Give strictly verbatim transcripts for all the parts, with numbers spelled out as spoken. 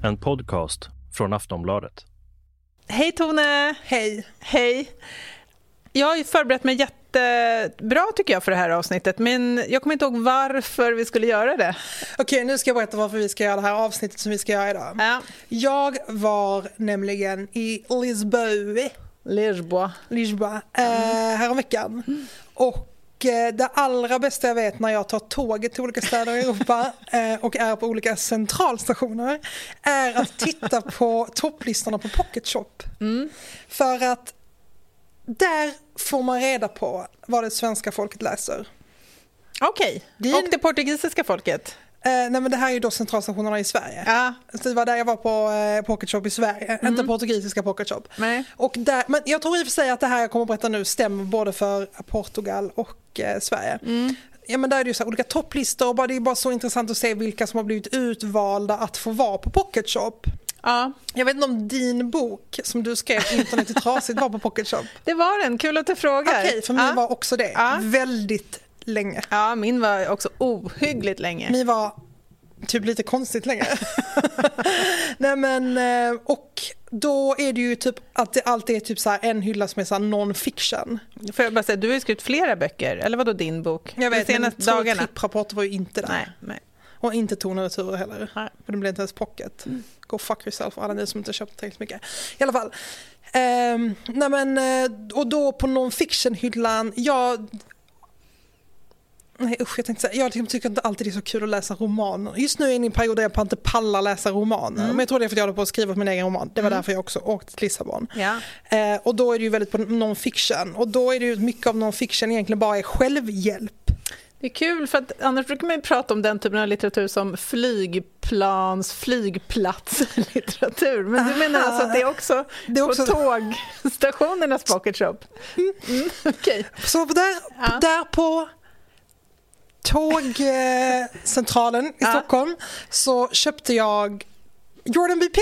En podcast från Aftonbladet. Hej Tone! Hej! Hej! Jag har ju förberett mig jättebra tycker jag för det här avsnittet, men jag kommer inte ihåg varför vi skulle göra det. Okej, nu ska jag berätta varför vi ska göra det här avsnittet som vi ska göra idag. Ja. Jag var nämligen i Lisboa, Lisboa. Lisboa eh, häromveckan. Mm. Och det allra bästa jag vet när jag tar tåget till olika städer i Europa eh, och är på olika centralstationer är att titta på topplistorna på Pocket Shop. Mm. För att där får man reda på vad det svenska folket läser. Okej, okay. Och det portugisiska folket? Eh, nej men det här är ju då centralstationerna i Sverige. Ja. Så det var där jag var på eh, Pocket Shop i Sverige, mm. inte portugisiska Pocket Shop. Nej. Och där, men jag tror i och för sig att det här jag kommer att berätta nu stämmer både för Portugal och eh, Sverige. Mm. Ja, men där är det ju så här, olika topplistor och bara, det är bara så intressant att se vilka som har blivit utvalda att få vara på Pocket Shop. Ja. Jag vet inte om din bok som du skrev, Internet är trasigt, var på Pocket Shop. Det var den, kul att du frågar. Okej, för min ja. var också det. Ja. Väldigt länge. Ja, min var också ohyggligt länge. Min var typ lite konstigt länge. Nej men, och då är det ju typ att det alltid är typ så här en hylla som är så här non-fiction. Får jag bara säga, du har ju skrivit flera böcker, eller vad då din bok? Jag vet, men två tripprapporter var ju inte där. Nej, nej. Och inte Tonreturer heller. Nej. För det blev inte ens pocket. Mm. Go fuck yourself, alla ni som inte köpt tillräckligt mycket. I alla fall. Um, nej men, och då på non-fiction-hyllan, jag... Nej usch, jag tänkte säga, jag tycker inte alltid det är så kul att läsa romaner. Just nu är jag inne i en period där jag inte pallar läsa romaner. Mm. Men jag tror det är för att jag håller på att skriva på min egen roman. Det var mm. därför jag också åkte till Lissabon. Ja. Eh, och då är det ju väldigt på non-fiction. Och då är det ju mycket av non-fiction egentligen bara är självhjälp. Det är kul för att annars brukar man ju prata om den typen av litteratur som flygplans, flygplatslitteratur. Men du menar alltså att det är också, det är också... på tågstationernas Pocket Shop? Mm. Mm. Okay. Så där, ja. där på tågcentralen i ja. Stockholm så köpte jag Jordan B.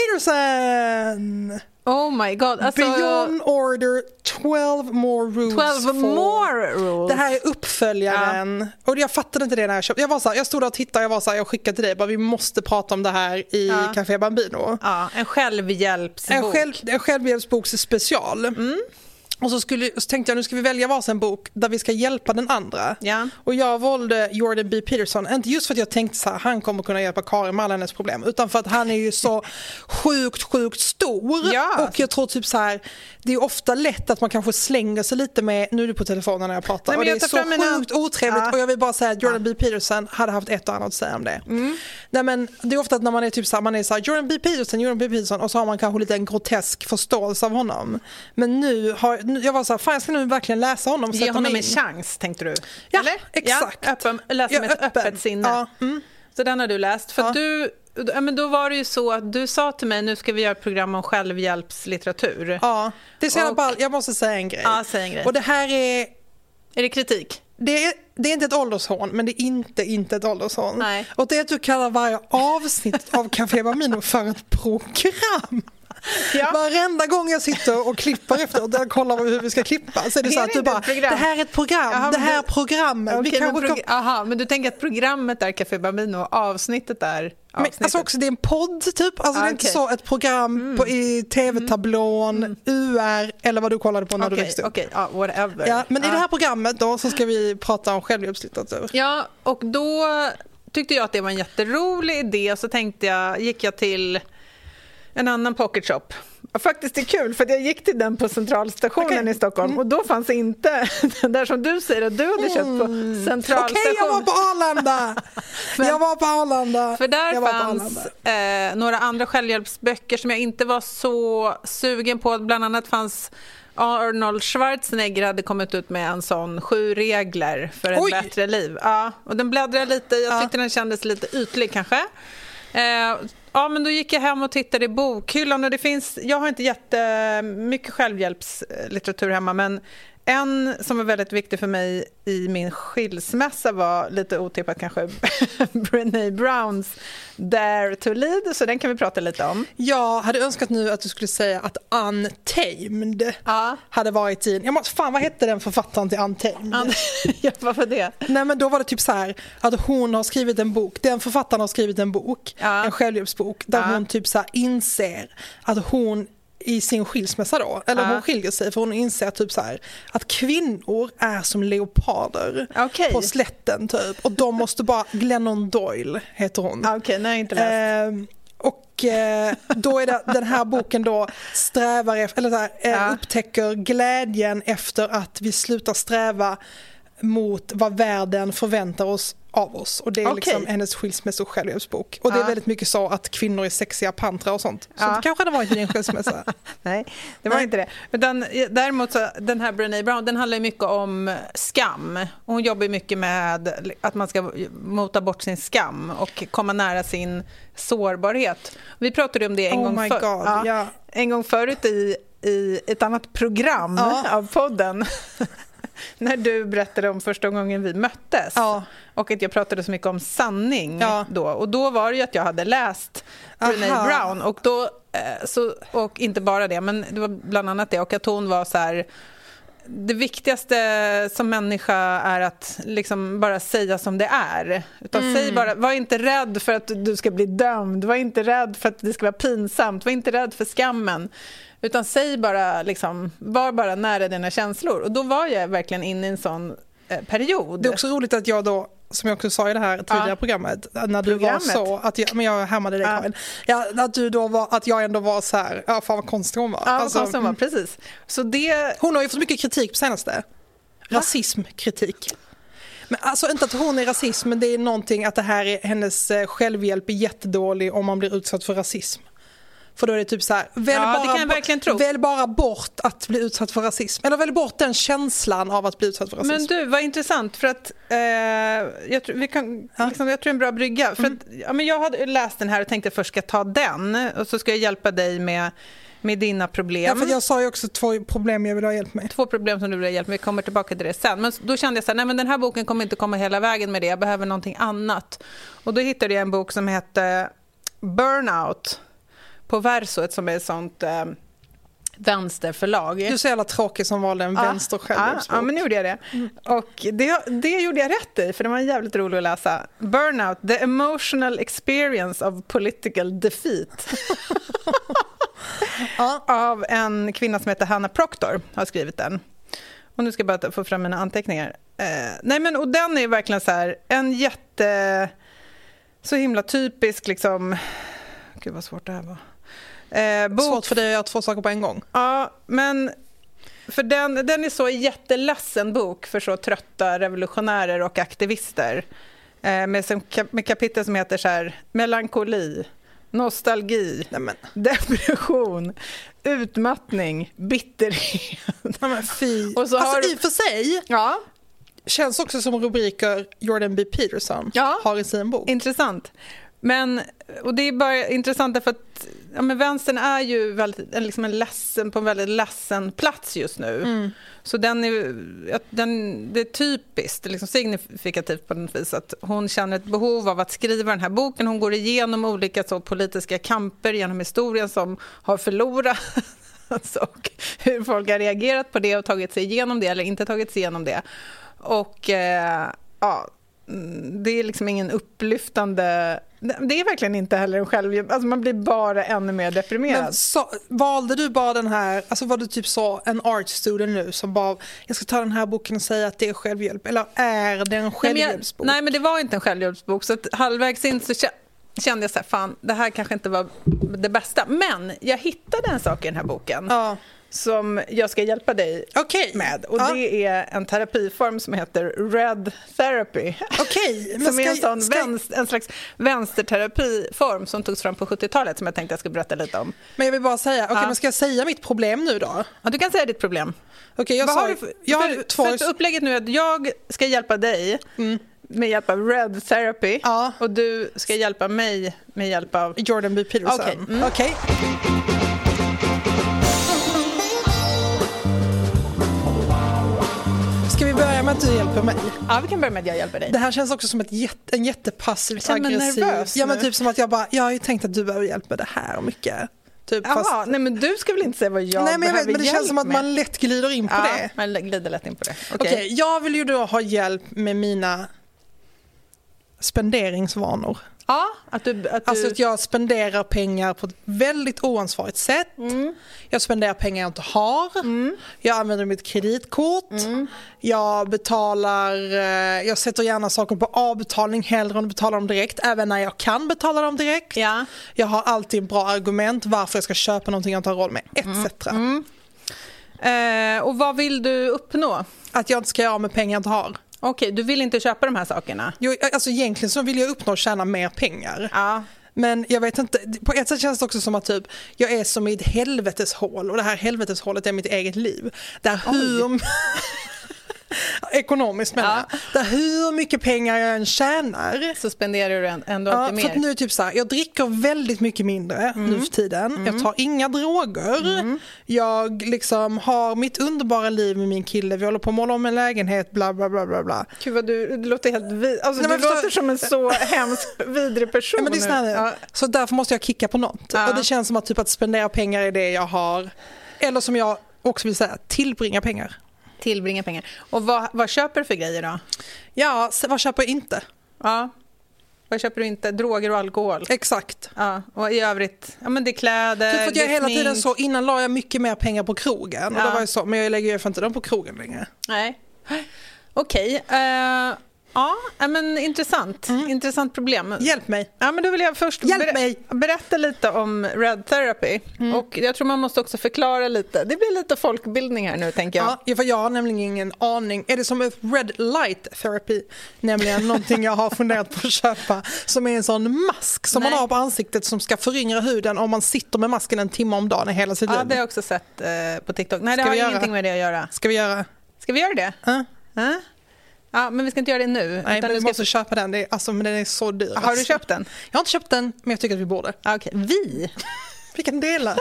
Peterson. Oh my god. Alltså, Beyond Order twelve more rules. twelve more rules. Det här är uppföljaren. Ja. Och jag fattade inte det när jag köpte. Jag var så här, jag stod där och tittade, jag var så här, jag skickade till dig bara vi måste prata om det här i ja. Café Bambino. Ja, en självhjälpsbok. En, själv, en självhjälpsboks special. Mm. Och så, skulle, så tänkte jag nu ska vi välja varsin bok där vi ska hjälpa den andra. Ja. Och jag valde Jordan B. Peterson. Inte just för att jag tänkte så här, han kommer kunna hjälpa Karin med alla hennes problem. Utan för att han är ju så sjukt, sjukt stor. Ja. Och jag tror typ så här, det är ofta lätt att man kanske slänger sig lite med, nu är du på telefonen när jag pratar. Nej, och det är så sjukt mina... otrevligt. Ja. Och jag vill bara säga att Jordan ja. B. Peterson hade haft ett och annat att säga om det. Mm. Nej, men det är ofta att när man är typ så här, man är så här, Jordan B. Peterson, Jordan B. Peterson. Och så har man kanske lite en grotesk förståelse av honom. Men nu har jag var så här, fan jag ska nu verkligen läsa honom. Ge honom en chans, tänkte du? Ja, eller? exakt. Ja, öppen, läsa med ja, ett öppet sinne. Ja, mm. Så den har du läst. För ja. du, ja, men då var det ju så att du sa till mig, nu ska vi göra ett program om självhjälpslitteratur. Ja, det är så och, bara, jag måste säga en grej. Ja, säg en grej. Och det här är... Är det kritik? Det är, det är inte ett åldershån, men det är inte inte ett åldershån. Nej. Och det är att du kallar varje avsnitt av Café Bambino för ett program. Ja. Varenda gång jag sitter och klipper efter och kollar hur vi ska klippa så är det, det så att du bara, det här är ett program, Jaha, det här du... programmet. Okay, vi men, prog- kom... Aha, men du tänker att programmet är Café Bambino och avsnittet är men, alltså också det är en podd typ, alltså ah, det är okay. inte så ett program mm. på, i tv-tablån, mm. U R eller vad du kollade på när okay, du växte upp. Okej, okay. ah, whatever. Ja, men ah. i det här programmet då så ska vi prata om självhjälpslitteratur. Ja, och då tyckte jag att det var en jätterolig idé, så tänkte jag, gick jag till en annan Pocket Shop. Faktiskt det är kul för jag gick till den på centralstationen okay. i Stockholm mm. och då fanns inte den där som du säger att du hade köpt på centralstationen. Okej, okay, jag var på Arlanda. Men, jag var på Arlanda. För där fanns eh, några andra självhjälpsböcker som jag inte var så sugen på. Bland annat fanns Arnold Schwarzenegger hade kommit ut med en sån sju regler för ett Oj. bättre liv. Ja, och den bläddrade lite. Jag tyckte ja. den kändes lite ytlig kanske. Eh, Ja, men då gick jag hem och tittade i bokhyllan och det finns, jag har inte jättemycket självhjälpslitteratur hemma, men en som var väldigt viktig för mig i min skilsmässa var lite otippat kanske Brené Browns Dare to Lead, så den kan vi prata lite om. Jag hade önskat nu att du skulle säga att Untamed ja. hade varit i... Jag måste, fan, vad hette den författaren till Untamed? Un- ja, varför det? Nej, men då var det typ så här att hon har skrivit en bok, den författaren har skrivit en bok, ja. en självhjälpsbok, där ja. hon typ så här inser att hon i sin skilsmässa då, eller uh. hon skiljer sig för hon inser typ så här att kvinnor är som leoparder okay. på slätten typ, och de måste bara, Glennon Doyle heter hon. Okej, okay, nej, inte läst. Eh, och eh, då är det den här boken då strävar efter, eller så här, eh, uh. upptäcker glädjen efter att vi slutar sträva mot vad världen förväntar oss av oss, och det är okay. liksom hennes skilsmässa och självhjälpsbok, och det ja. är väldigt mycket så att kvinnor är sexiga pantrar och sånt, så ja. det kanske hade varit i din skilsmässa. Nej, det var Nej. inte det. Utan, däremot så, den här Brené Brown, den handlar mycket om skam. Hon jobbar mycket med att man ska mota bort sin skam och komma nära sin sårbarhet. Vi pratade om det en, oh gång, my för, God, ja, ja. en gång förut i, i ett annat program ja. av podden. När du berättade om första gången vi möttes ja. och att jag pratade så mycket om sanning ja. då. Och då var det ju att jag hade läst Brené Brown, och då så, och inte bara det, men det var bland annat det, och att hon var så här: det viktigaste som människa är att liksom bara säga som det är. Utan mm. säg bara, var inte rädd för att du ska bli dömd, var inte rädd för att det ska vara pinsamt, var inte rädd för skammen. Utan säg bara, liksom, var bara nära dina känslor. Och då var jag verkligen inne i en sån eh, period. Det är också roligt att jag då, som jag också sa i det här tidigare ja. programmet, när du programmet. var så, att jag, men jag härmade dig, ja. ja, att du då var, att jag ändå var så här, ja, fan vad konstig hon var. Ja, alltså, konstig hon var, precis. Så det... Hon har ju fått mycket kritik på senaste. Rasismkritik. Men alltså inte att hon är rasism, men det är någonting att det här är, hennes självhjälp är jättedålig om man blir utsatt för rasism. För då är det typ så här, välj, ja, bara, det kan jag verkligen tro. välj bara bort att bli utsatt för rasism. Eller välj bort den känslan av att bli utsatt för rasism. Men du, vad intressant, för att eh, jag, tror, vi kan, ja. liksom, jag tror en bra brygga. För mm. att, ja, men jag hade läst den här och tänkte att först ska jag ta den, och så ska jag hjälpa dig med, med dina problem. Ja, för jag sa ju också två problem jag vill ha hjälp med. Två problem som du vill ha hjälp med, vi kommer tillbaka till det sen. Men då kände jag så här, nej men den här boken kommer inte komma hela vägen med det, jag behöver någonting annat. Och då hittade jag en bok som heter Burnout på Verso, som är ett sånt eh, vänsterförlag. Du är så jävla tråkig som valde en ja, vänster självhjälpsbok. Ja, ja, men nu gjorde jag det. Mm. Och det, det gjorde jag rätt i, för det var jävligt roligt att läsa. Burnout, the emotional experience of political defeat. ja. Av en kvinna som heter Hannah Proctor har skrivit den. Och nu ska jag bara få fram mina anteckningar. Eh, nej men, och den är verkligen så här, en jätte, så himla typisk liksom, gud vad svårt det här var. Eh, bok. Svårt för dig att göra två saker på en gång. Ja, men för den, den är så jätteledsen bok för så trötta revolutionärer och aktivister. Eh, med, som, med kapitel som heter så här: melankoli, nostalgi, Nämen. depression, utmattning, bitterhet. Nämen, fy. Och så alltså har... i och för sig ja. känns också som rubriker Jordan B. Peterson ja. har i sin bok. Intressant. Men, och det är bara intressant därför att ja, men vänstern är ju väldigt, liksom en ledsen, på en väldigt ledsen plats just nu. Mm. Så den är, den, det är typiskt, det är liksom signifikativt på något vis att hon känner ett behov av att skriva den här boken. Hon går igenom olika så politiska kamper genom historien som har förlorat. Och hur folk har reagerat på det och tagit sig igenom det eller inte tagit sig igenom det. Och eh, ja, det är liksom ingen upplyftande, det är verkligen inte heller en självhjälp, alltså man blir bara ännu mer deprimerad. Men så, valde du bara den här, alltså var du typ så en art student nu som bara, jag ska ta den här boken och säga att det är självhjälp, eller är det en självhjälpsbok? Nej, men det var inte en självhjälpsbok, så att halvvägs in så kände jag så här, fan, det här kanske inte var det bästa, men jag hittade en sak i den här boken. Ja. Som jag ska hjälpa dig okay. med. Och ja. det är en terapiform som heter Red Therapy. Okay. som är en, sån ska... vänster, en slags vänsterterapiform som togs fram på sjuttiotalet som jag tänkte jag skulle berätta lite om. Men jag vill bara säga, okay, ja. men ska jag säga mitt problem nu då? Ja, du kan säga ditt problem. Okay, jag Vad sa, har du för, jag har för, två... för upplägget nu är att jag ska hjälpa dig mm. med hjälp av Red Therapy ja. och du ska hjälpa mig med hjälp av Jordan B. Peterson. Okej. Okay. Mm. Okay. att du hjälper mig. Ja, vi kan börja med att jag hjälper dig. Det här känns också som ett jätte, en jättepassivt aggressiv. Nervös ja, men typ som att jag bara, jag har ju tänkt att du behöver hjälp med det här mycket. Typ, Jaha, fast... nej men du ska väl inte säga vad jag Nej, men jag vet, men det hjälp känns som att med. man lätt glider in på ja, det. man glider lätt in på det. Okej, Okay. Okay, jag vill ju då ha hjälp med mina spenderingsvanor. Ja, att du, att du... Alltså att jag spenderar pengar på ett väldigt oansvarigt sätt. Mm. Jag spenderar pengar jag inte har. Mm. Jag använder mitt kreditkort. Mm. Jag betalar, jag sätter gärna saker på avbetalning hellre än att betala dem direkt. Även när jag kan betala dem direkt. Ja. Jag har alltid en bra argument varför jag ska köpa någonting jag inte har råd med, et cetera. Mm. Mm. Eh, och vad vill du uppnå? Att jag inte ska göra av med pengar jag inte har. Okej, du vill inte köpa de här sakerna? Jo, alltså egentligen så vill jag uppnå att tjäna mer pengar. Ja. Men jag vet inte, på ett sätt känns det också som att typ, jag är som i ett helveteshål och det här helveteshålet är mitt eget liv. Där hur... Ekonomiskt menar ja. jag. Där hur mycket pengar jag än tjänar så spenderar du ändå ja, alltid mer. För att nu typ så här, jag dricker väldigt mycket mindre mm. nu för tiden. Mm. Jag tar inga droger. Mm. Jag liksom har mitt underbara liv med min kille. Vi håller på att måla om en lägenhet, bla bla bla bla bla. Gud vad du, du låter helt vid, alltså Nej, du låter så... som en så hemsk vidrig person. Ja, men det är snarare, ja. Så därför måste jag kicka på något. Ja. Och det känns som att typ att spendera pengar är det jag har. Eller som jag också vill säga, tillbringa pengar. Tillbringa pengar. Och vad, vad köper du för grejer då? Ja, vad köper jag inte? Ja. Vad köper du inte? Droger och alkohol? Exakt. Ja, och i övrigt, ja men det är kläder, typ för att jag det hela smink. Tiden så, innan la jag mycket mer pengar på krogen. Ja. Och då var jag så, men jag lägger ju inte dem på krogen längre. Nej. Okej. Okay. Uh, ja, men intressant. Mm. Intressant problem. Hjälp mig. Ja, men då vill jag först Hjälp ber- mig. berätta lite om Red Therapy. Mm. Och jag tror man måste också förklara lite. Det blir lite folkbildning här nu, tänker jag. Ja, för jag har nämligen ingen aning. Är det som ett Red Light Therapy? Nämligen någonting jag har funderat på att köpa. Som är en sån mask som Nej. man har på ansiktet som ska föryngra huden om man sitter med masken en timme om dagen i hela sitt ja, liv. Ja, det har jag också sett eh, på TikTok. Nej, det ska har vi ingenting göra? med det att göra. Ska vi göra? Ska vi göra det? Ja. Uh. Uh. Ja, men vi ska inte göra det nu. Nej, men vi ska... måste köpa den. Det är, alltså, men den är så dyr. Har du köpt den? Jag har inte köpt den, men jag tycker att vi borde. Okej, okay. Vi? Vi kan dela.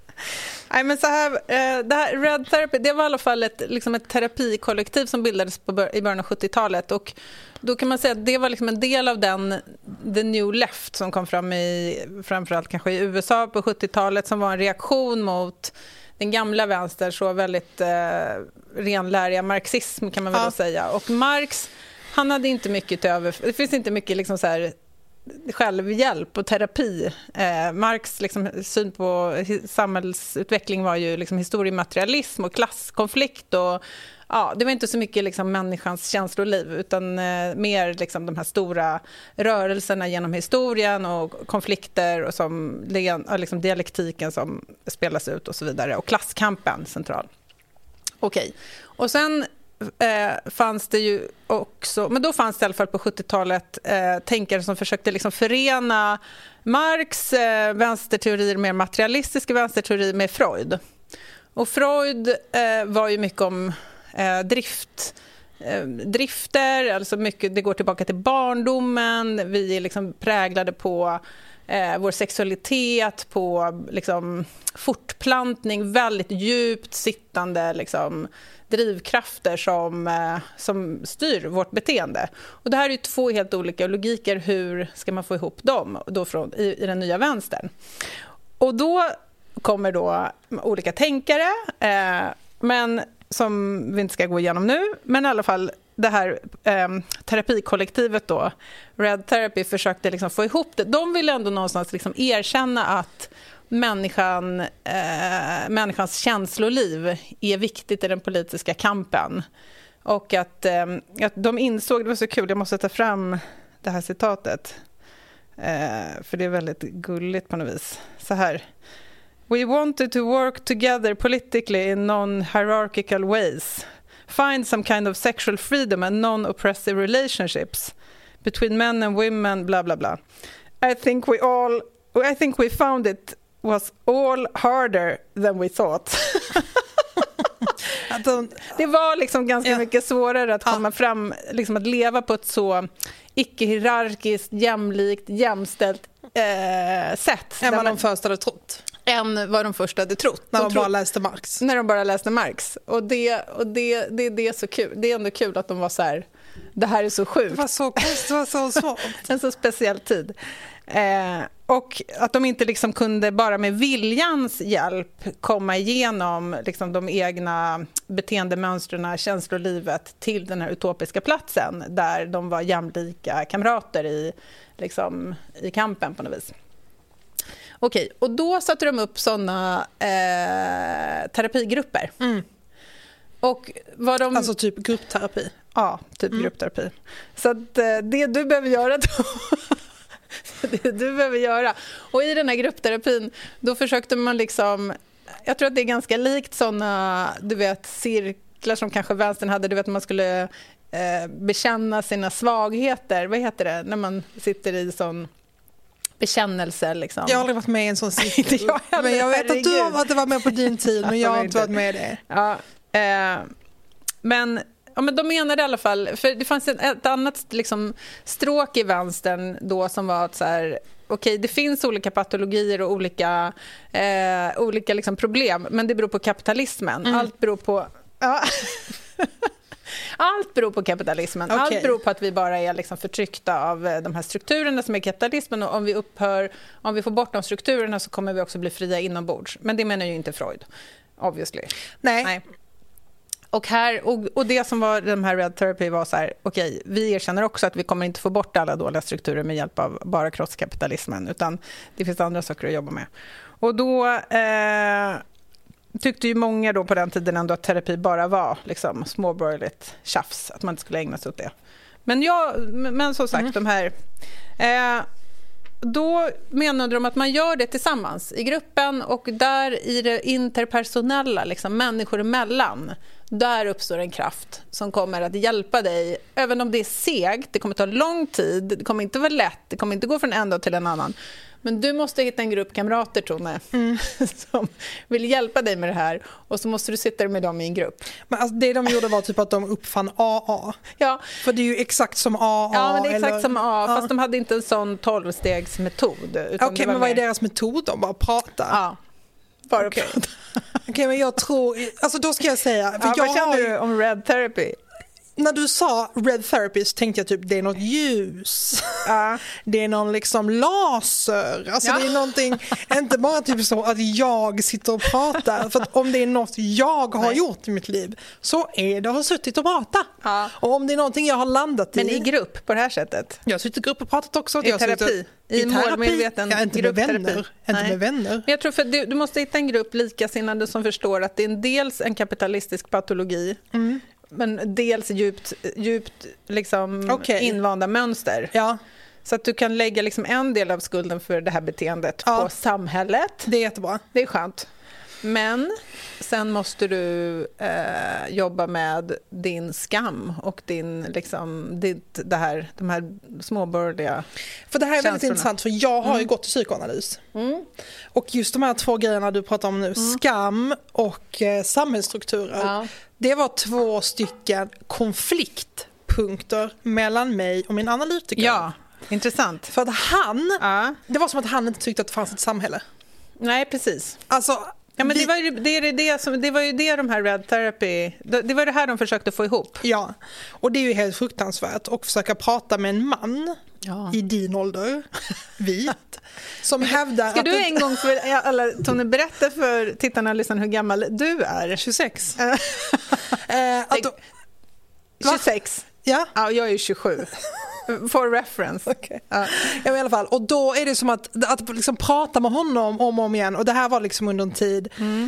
Nej, men så här, det här Red Therapy, det var i alla fall ett, liksom ett terapikollektiv som bildades på, i början av sjuttiotalet. Och då kan man säga att det var liksom en del av den the new left som kom fram i, framförallt kanske i U S A på sjuttiotalet, som var en reaktion mot den gamla vänster, så väldigt eh, renläriga marxism kan man väl ja. säga. Och Marx, han hade inte mycket till över, det finns inte mycket liksom så här självhjälp och terapi. Eh, Marx liksom, syn på hi- samhällsutveckling var ju liksom historiematerialism och klasskonflikt och ja, det var inte så mycket liksom människans känsloliv utan eh, mer liksom de här stora rörelserna genom historien och konflikter och som liksom dialektiken som spelas ut och så vidare och klasskampen central. Okej. Okay. Och sen eh, fanns det ju också, men då fanns det i alla fall på sjuttiotalet eh, tänkare som försökte liksom förena Marx eh, vänsterteorier, mer materialistiska vänsterteorier med Freud. Och Freud eh, var ju mycket om Eh, drift, eh, drifter, alltså mycket, det går tillbaka till barndomen, vi är liksom präglade på eh, vår sexualitet, på liksom, fortplantning, väldigt djupt sittande liksom, drivkrafter som, eh, som styr vårt beteende. Och det här är ju två helt olika logiker, hur ska man få ihop dem då från, i, i den nya vänstern? Och då kommer då olika tänkare, eh, men som vi inte ska gå igenom nu, men i alla fall det här eh, terapikollektivet då, Red Therapy, försökte liksom få ihop det. De ville ändå någonstans liksom erkänna att människan, eh, människans känsloliv är viktigt i den politiska kampen. Och att, eh, att de insåg, det var så kul, jag måste ta fram det här citatet, eh, för det är väldigt gulligt på något vis. Så här: We wanted to work together politically in non-hierarchical ways. Find some kind of sexual freedom and non-oppressive relationships between men and women, blah, blah, blah. I think we all, I think we found it was all harder than we thought. Det var liksom ganska ja. mycket svårare att komma ja. fram, liksom att leva på ett så icke-hierarkiskt, jämlikt, jämställt eh, sätt. Än vad de först hade trott. än vad de först hade trott. När de, de bara tro- läste Marx. När de bara läste Marx. Och det, och det, det, det är så kul. Det är ändå kul att de var så här, det här är så sjukt. Det var så konstigt, det var så svårt. En så speciell tid. Eh, och att de inte liksom kunde bara med viljans hjälp komma igenom liksom de egna beteendemönstren, känslolivet till den här utopiska platsen där de var jämlika kamrater i, liksom, i kampen på något vis. Okej, och då satte de upp såna eh, terapigrupper. Mm. Och vad de... Alltså typ gruppterapi? Ja, typ mm. gruppterapi. Så att, eh, det du behöver göra då... det du behöver göra. Och i den här gruppterapin, då försökte man liksom... Jag tror att det är ganska likt såna, du vet, cirklar som kanske vänstern hade. Du vet, man skulle eh, bekänna sina svagheter. Vad heter det? När man sitter i sån... bekännelse liksom. Jag har aldrig varit med i en sån cirkel. jag men jag vet att du har, att det var med på din tid, men jag har inte varit med i det. Ja, eh, men, ja, men de menade i alla fall, för det fanns ett, ett annat liksom, stråk i vänstern då som var att så här, okej, det finns olika patologier och olika, eh, olika liksom, problem, men det beror på kapitalismen. Mm. Allt beror på... Ja. Allt beror på kapitalismen. Okay. Allt beror på att vi bara är liksom förtryckta av de här strukturerna som är kapitalismen, och om vi upphör, om vi får bort de strukturerna så kommer vi också bli fria inombords. Men det menar ju inte Freud, obviously. Nej. Nej. Och, här, och, och det som var den här Red Therapy var så här, okej, okay, vi erkänner också att vi kommer inte få bort alla dåliga strukturer med hjälp av bara krosskapitalismen, utan det finns andra saker att jobba med. Och då... Eh, tyckte ju många då på den tiden ändå att terapi bara var liksom småborgerligt tjafs, att man inte skulle ägna sig åt det. Men jag, men som sagt, mm. de här eh, då menade de att man gör det tillsammans i gruppen, och där i det interpersonella, liksom människor emellan, där uppstår en kraft som kommer att hjälpa dig, även om det är segt, det kommer ta lång tid, det kommer inte vara lätt, det kommer inte gå från en dag till en annan. Men du måste hitta en grupp kamrater, Tone, mm. som vill hjälpa dig med det här. Och så måste du sitta med dem i en grupp. Men alltså, det de gjorde var typ att de uppfann A A. Ja. För det är ju exakt som A A. Ja, men det är exakt eller... som A A. Ja. Fast de hade inte en sån tolvstegsmetod. Okej, okay, men vad är deras metod då? Bara prata? Ja, bara okay. prata. Okej, okay, men jag tror... Alltså då ska jag säga... För ja, jag vad känner har... du om Red Therapy? När du sa Red Therapy så tänkte jag typ det är något ljus. Uh. Det är någon liksom laser. Alltså ja. Det är någonting, inte bara typ så att jag sitter och pratar. För att om det är något jag har Nej. gjort i mitt liv så är det att ha suttit och pratat. Uh. Och om det är någonting jag har landat Men i. Men i grupp på det här sättet? Jag har suttit i grupp och pratat också. I jag terapi? Suttit, I, I målmedveten ja, inte med vänner. Inte med vänner. Men jag tror för du, du måste hitta en grupp likasinnade som förstår att det är en dels en kapitalistisk patologi. Mm. Men dels djupt, djupt liksom okay. invanda mönster. Ja. Så att du kan lägga liksom en del av skulden för det här beteendet ja. på samhället. Det är jättebra. Det är skönt. Men sen måste du eh, jobba med din skam och din, liksom, ditt, det här, de här småborgerliga För det här är känslorna. väldigt intressant, för jag har mm. ju gått till psykoanalys. Mm. Och just de här två grejerna du pratar om nu, mm. skam och eh, samhällsstrukturer, ja. det var två stycken konfliktpunkter mellan mig och min analytiker. Ja, intressant. För att han, ja. det var som att han inte tyckte att det fanns ett samhälle. Nej, precis. Alltså... Ja, men det var ju det, det, det, som, det var ju det de här Red Therapy, det, det var det här de försökte få ihop. Ja, och det är ju helt fruktansvärt att försöka prata med en man ja. i din ålder, vit, som hävdar Ska att... du en gång för alla, Tone, berätta för tittarna och lyssnarna hur gammal du är? tjugosex. eh, att då, tjugosex? Ja. Ja, jag är tjugosju. For reference. Okay. Ja. Ja, i alla fall. Och då är det som att, att liksom prata med honom om och om igen. Och det här var liksom under en tid mm.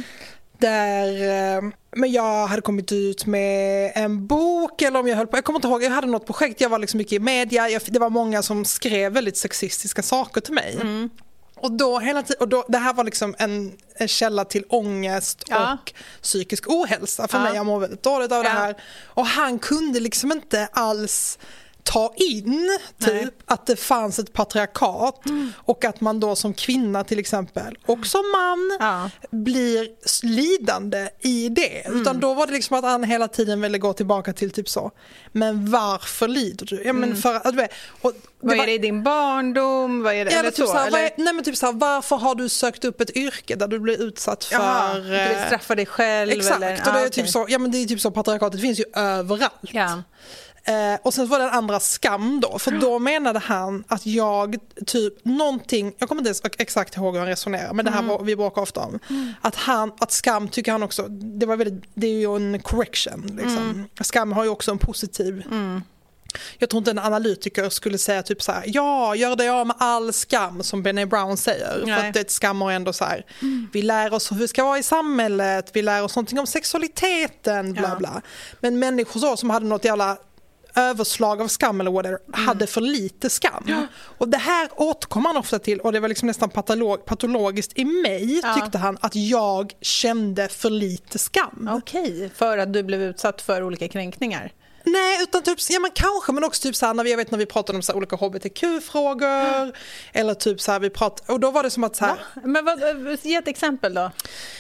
där men jag hade kommit ut med en bok, eller om jag höll på, jag kommer inte ihåg, jag hade något projekt, jag var liksom mycket i media, jag, det var många som skrev väldigt sexistiska saker till mig. Mm. Och då hela tiden, och då, det här var liksom en, en källa till ångest ja. och psykisk ohälsa för ja. mig. Jag mår väldigt dåligt av ja. det här. Och han kunde liksom inte alls ta in typ Nej. Att det fanns ett patriarkat mm. och att man då som kvinna till exempel och som man ja. Blir lidande i det. Mm. Utan då var det liksom att han hela tiden ville gå tillbaka till typ så. Men varför lider du? Ja, men mm. för, att, och vad var, är det i din barndom? Vad är det? Eller typ så, så här, eller? Är, nej men typ så här, varför har du sökt upp ett yrke där du blir utsatt för... Jaha, du vill straffa dig själv? Exakt, eller? och det är, ah, okay. typ så, ja, men det är typ så patriarkatet finns ju överallt. Ja. Eh, och sen var det en andra skam då. För då menade han att jag typ någonting, jag kommer inte ens exakt ihåg hur han resonerar, men det här var, vi bråkar ofta om. Mm. Att, han, att skam tycker han också, det, var väldigt, det är ju en correction. Liksom. Mm. Skam har ju också en positiv... Mm. Jag tror inte en analytiker skulle säga typ så här: ja, gör det av med all skam som Brené Brown säger. Nej. För att det skammar ändå så här, mm. vi lär oss hur vi ska vara i samhället, vi lär oss någonting om sexualiteten, bla ja. Bla. Men människor så, som hade något jävla överslag av skam eller whatever, mm. hade för lite skam. Ja. Och det här återkom han ofta till, och det var liksom nästan patolog, patologiskt i mig, ja. Tyckte han, att jag kände för lite skam. Okej, för att du blev utsatt för olika kränkningar. Nej, utan typ, ja men kanske, men också typ så här, när vi, jag vet när vi pratade om så här, olika H B T Q-frågor mm. eller typ så här, vi pratade, och då var det som att så här... Va? Men vad, ge ett exempel då.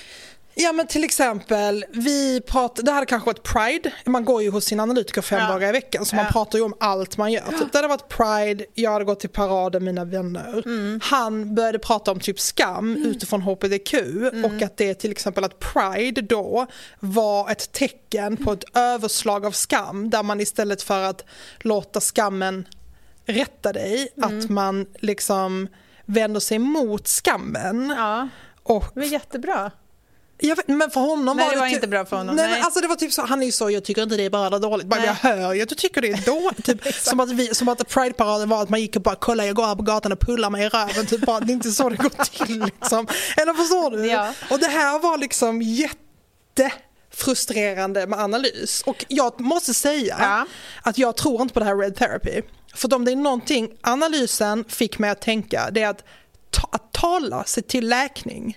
Ja, men till exempel, vi pratar, det här är kanske varit Pride. Man går ju hos sin analytiker fem ja. Dagar i veckan, så man ja. Pratar ju om allt man gör. Ja. Typ, det hade varit Pride, jag hade gått till paraden, mina vänner. Mm. Han började prata om typ skam mm. utifrån H B T Q mm. och att det till exempel att Pride då var ett tecken på ett överslag av skam, där man istället för att låta skammen rätta dig, mm. att man liksom vänder sig mot skammen. Ja, och det var jättebra. Jag vet, men för honom nej, var det var det inte bra för honom. Nej, nej. Men alltså det var typ så, han är ju så, jag tycker inte det är bra eller dåligt. Bara jag hör ju att du tycker det är dåligt. Typ, som att vi, som att Pride-paraden var att man gick och bara, kolla, jag går här på gatan och pullar mig i röven. Typ bara, det är inte så det går till liksom. Eller förstår du? Ja. Och det här var liksom jättefrustrerande med analys. Och jag måste säga ja. Att jag tror inte på det här red therapy. För om det är någonting analysen fick mig att tänka, det är att, ta, att tala sig till läkning.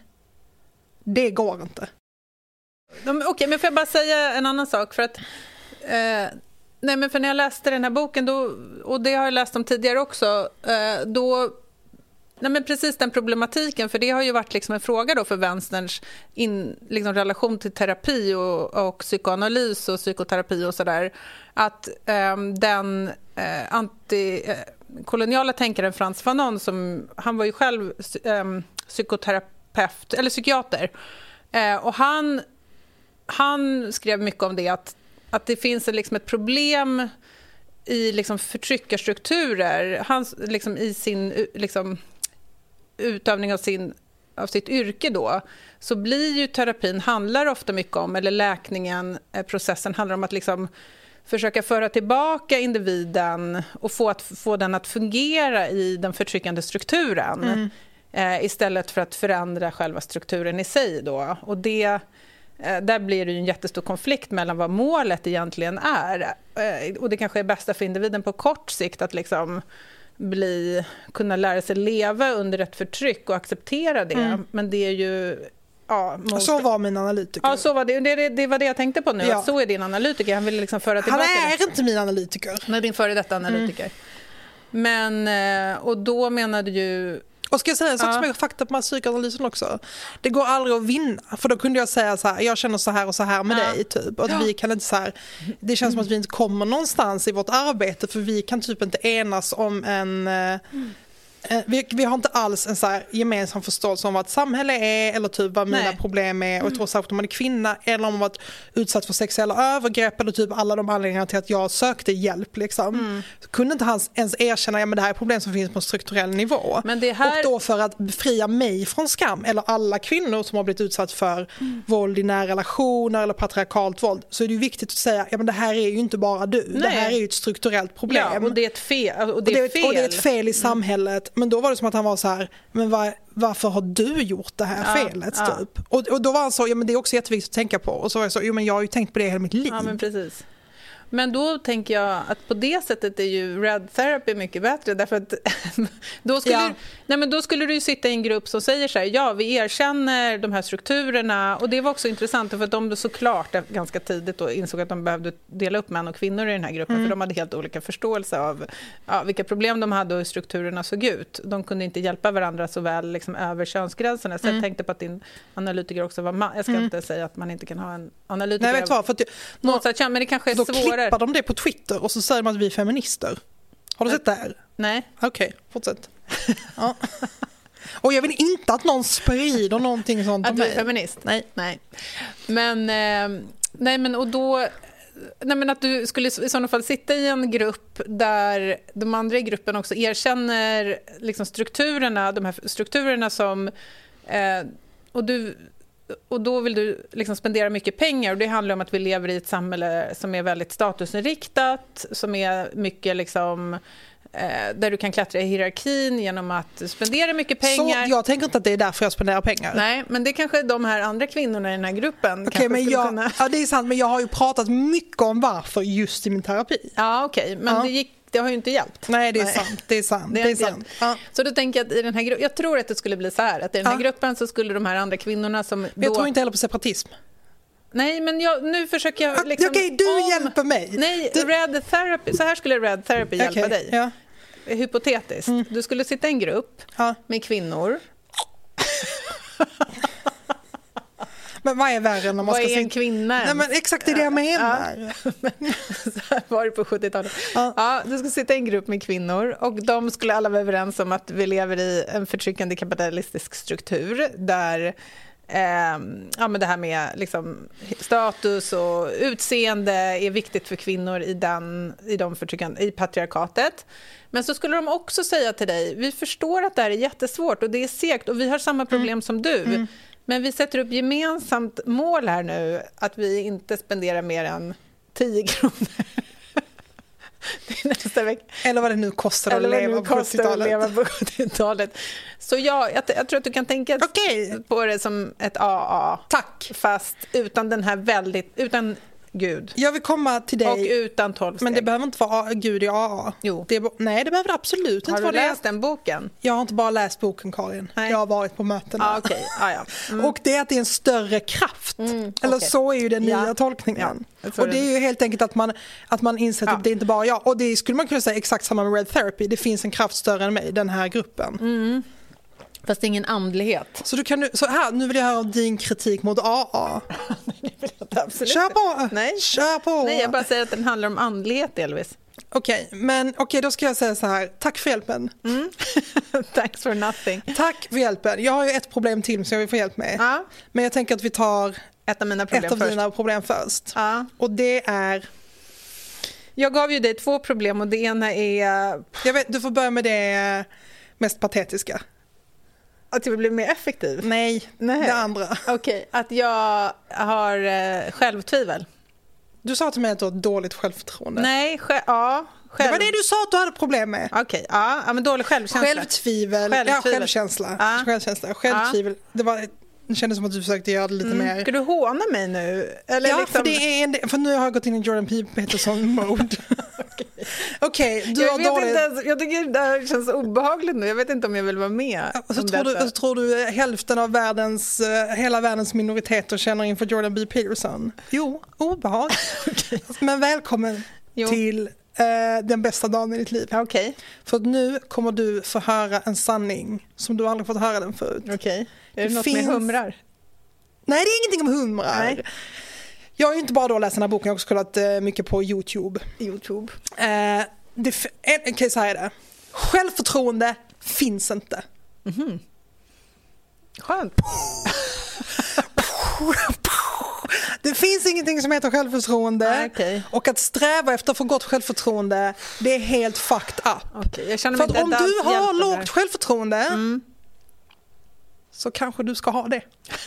Det går inte. Okej, okay, men får jag bara säga en annan sak, för att eh, nej, men för när jag läste den här boken då, och det har jag läst om tidigare också, eh, då nej, men precis den problematiken, för det har ju varit liksom en fråga då för vänsterns in, liksom relation till terapi och, och psykoanalys och psykoterapi och sådär, att eh, den eh, antikoloniala tänkaren Frantz Fanon, som han var ju själv eh, psykoterapeut eller psykiater, eh, och han han skrev mycket om det, att, att det finns liksom ett problem i liksom förtryckarstrukturer. Han, liksom, i sin liksom, utövning av, sin, av sitt yrke då, så blir ju terapin handlar ofta mycket om, eller läkningen, processen handlar om att liksom försöka föra tillbaka individen och få, att, få den att fungera i den förtryckande strukturen mm. eh, istället för att förändra själva strukturen i sig då. Och det där blir det ju en jättestor konflikt mellan vad målet egentligen är. Och det kanske är bästa för individen på kort sikt att liksom bli, kunna lära sig leva under ett förtryck och acceptera det. Mm. Men det är ju... Ja, mot... Så var min analytiker. Ja, så var det. Det, det var det jag tänkte på nu. Ja. Att så är din analytiker. Han vill liksom föra tillbaka Han är det. Inte min analytiker. Nej, din före detta analytiker. Mm. Men, och då menade ju... Och ska jag säga en sak ja. Som är fakta på psykoanalysen också. Det går aldrig att vinna. För då kunde jag säga så här, jag känner så här och så här med ja. Dig typ. Och att ja. Vi kan inte så här, det känns som att vi inte kommer någonstans i vårt arbete, för vi kan typ inte enas om en... Mm. Vi, vi har inte alls en så här gemensam förståelse om vad ett samhälle är, eller typ vad mina Nej. Problem är, och jag tror särskilt om man är kvinna, eller om man varit utsatt för sexuella övergrepp, eller typ alla de anledningarna till att jag sökte hjälp liksom. Mm. Så kunde inte han ens erkänna, ja men det här är problem som finns på en strukturell nivå. Men det här... Och då för att befria mig från skam, eller alla kvinnor som har blivit utsatt för mm. våld i nära relationer eller patriarkalt våld, så är det ju viktigt att säga, ja men det här är ju inte bara du. Nej. Det här är ju ett strukturellt problem. Ja, och det är ett fel. Och det är, och det är, fel. Och det är ett fel i samhället. Men då var det som att han var så här, men var, varför har du gjort det här ja, felet ja. Typ? Och, och då var han så, ja men det är också jätteviktigt att tänka på. Och så var jag så, jo men jag har ju tänkt på det hela mitt liv. Ja men precis. Men då tänker jag att på det sättet är ju Red Therapy mycket bättre, därför att då skulle, ja. du, nej men då skulle du ju sitta i en grupp som säger så här, ja vi erkänner de här strukturerna, och det var också intressant för att de såklart ganska tidigt då insåg att de behövde dela upp män och kvinnor i den här gruppen, mm. för de hade helt olika förståelse av ja, vilka problem de hade och hur strukturerna såg ut. De kunde inte hjälpa varandra så väl liksom, över könsgränserna, så mm. jag tänkte på att din analytiker också var man. Jag ska mm. inte säga att man inte kan ha en analytiker. Nej, vet vad, för att det, motsatt kön, men det kanske är då svårare. Då klippar de det på Twitter och så säger de att vi är feminister. Har du sett det här? Nej. Okej, okay, fortsätt. Ja. Och jag vill inte att någon sprider någonting sånt. Att du är feminist? Nej. Nej. Men, eh, nej men och då... Nej, men att du skulle i sådana fall sitta i en grupp där de andra i gruppen också erkänner liksom strukturerna, de här strukturerna som... Eh, och du... Och då vill du liksom spendera mycket pengar, och det handlar om att vi lever i ett samhälle som är väldigt statusinriktat, som är mycket liksom eh, där du kan klättra i hierarkin genom att spendera mycket pengar. Så jag tänker inte att det är därför jag spenderar pengar. Nej, men det kanske de här andra kvinnorna i den här gruppen okay, men jag, kunna... Ja, det är sant, men jag har ju pratat mycket om varför just i min terapi. Ja, okej, okay, men ja. det gick Det har ju inte hjälpt. Nej, det är Nej. sant. Det är sant. Det är, det är sant. Ja. Så då tänker jag att i den här gruppen, jag tror att det skulle bli så här, att i den här ja. gruppen så skulle de här andra kvinnorna som då... Jag tror inte heller på separatism. Nej, men jag, nu försöker jag liksom... Okej, okay, du om... hjälper mig. Nej, du... Red Therapy, så här skulle Red Therapy okay. hjälpa dig. Ja. Hypotetiskt. Mm. Du skulle sitta i en grupp ja. med kvinnor. Men vad är värre när man vad ska är se... en kvinna? Nej, men exakt det är det jag menar. Ja. Så här var det på sjuttiotalet. Ja. Ja, du ska sitta i en grupp med kvinnor, och de skulle alla vara överens om att vi lever i en förtryckande kapitalistisk struktur där eh, ja, men det här med liksom, status och utseende är viktigt för kvinnor i, den, i, de förtryckande, i patriarkatet. Men så skulle de också säga till dig, vi förstår att det här är jättesvårt och det är segt och vi har samma problem mm. som du. Mm. Men vi sätter upp gemensamt mål här nu, att vi inte spenderar mer än tio kronor nästa vecka. Eller vad det nu kostar att leva på sjuttiotalet. Så ja, jag, jag tror att du kan tänka okay. på det som ett A A. Tack. Fast utan den här väldigt, utan Gud. Jag vill komma till dig. Och utan tolv steg. Men det behöver inte vara Gud i A A. Jo. Det, nej, det behöver det absolut har inte. Har du läst den boken? Jag har inte bara läst boken, Karin. Nej. Jag har varit på möten. Ah, okay. ah, ja. mm. Och det är att det är en större kraft. Mm, Eller okay. så är ju den nya ja. tolkningen. Ja, och det är ju helt enkelt att man, att man inser att ja. det är inte bara jag. Och det skulle man kunna säga exakt samma med Red Therapy. Det finns en kraft större än mig, den här gruppen. Mm. Fast ingen andlighet. Så, du kan, så här, nu vill jag höra din kritik mot A A. Nej, det vill jag absolut. Kör på! Nej. Kör på! Nej, jag bara säger att den handlar om andlighet delvis. Okej, okay, men okej, okay, då ska jag säga så här. Tack för hjälpen. Mm. Thanks for nothing. Tack för hjälpen. Jag har ju ett problem till som jag vill få hjälp med. Ja. Men jag tänker att vi tar ett av mina problem ett av först. dina problem först. Ja. Och det är... Jag gav ju dig två problem och det ena är... Jag vet, du får börja med det mest patetiska. Att jag blir mer effektiv? Nej, Nej. det andra. Okej, okay. Att jag har eh, självtvivel. Du sa till mig att du har dåligt självförtroende. Nej, sj- ja. Själv... Det var det du sa att du hade problem med. Okej, okay. ja, ja, men dålig självkänsla. Självtvivel, självtvivel. Ja, självkänsla. Ja. Självkänsla, självtvivel. Ja. Det var... Det kändes som att du försökte göra det lite mm. mer... Ska du håna mig nu? Eller ja, liksom... för, det är en, för nu har jag gått in i Jordan P. Peterson-mode. Okej, okay, du jag har vet dåligt... inte ens, jag tycker det här känns obehagligt nu. Jag vet inte om jag vill vara med. Ja, så, tror du, så tror du hälften av världens, hela världens minoriteter känner inför Jordan B. Peterson? Jo, obehag. Okay. Men välkommen jo. till uh, den bästa dagen i ditt liv. Okay. För nu kommer du få höra en sanning som du aldrig fått höra den förut. Okej. Okay. Är det, det något finns... med humrar? Nej, det är ingenting om humrar. Nej. Jag har ju inte bara då läst den här boken, jag har också kollat uh, mycket på YouTube. YouTube. Uh, det f- Okej, okay, så här är det. Självförtroende finns inte. Mm-hmm. Skönt. Det finns ingenting som heter självförtroende. Ah, okay. Och att sträva efter att få gott självförtroende, det är helt fucked up. Okay. Jag känner För mig att om du har lågt självförtroende mm. så kanske du ska ha det.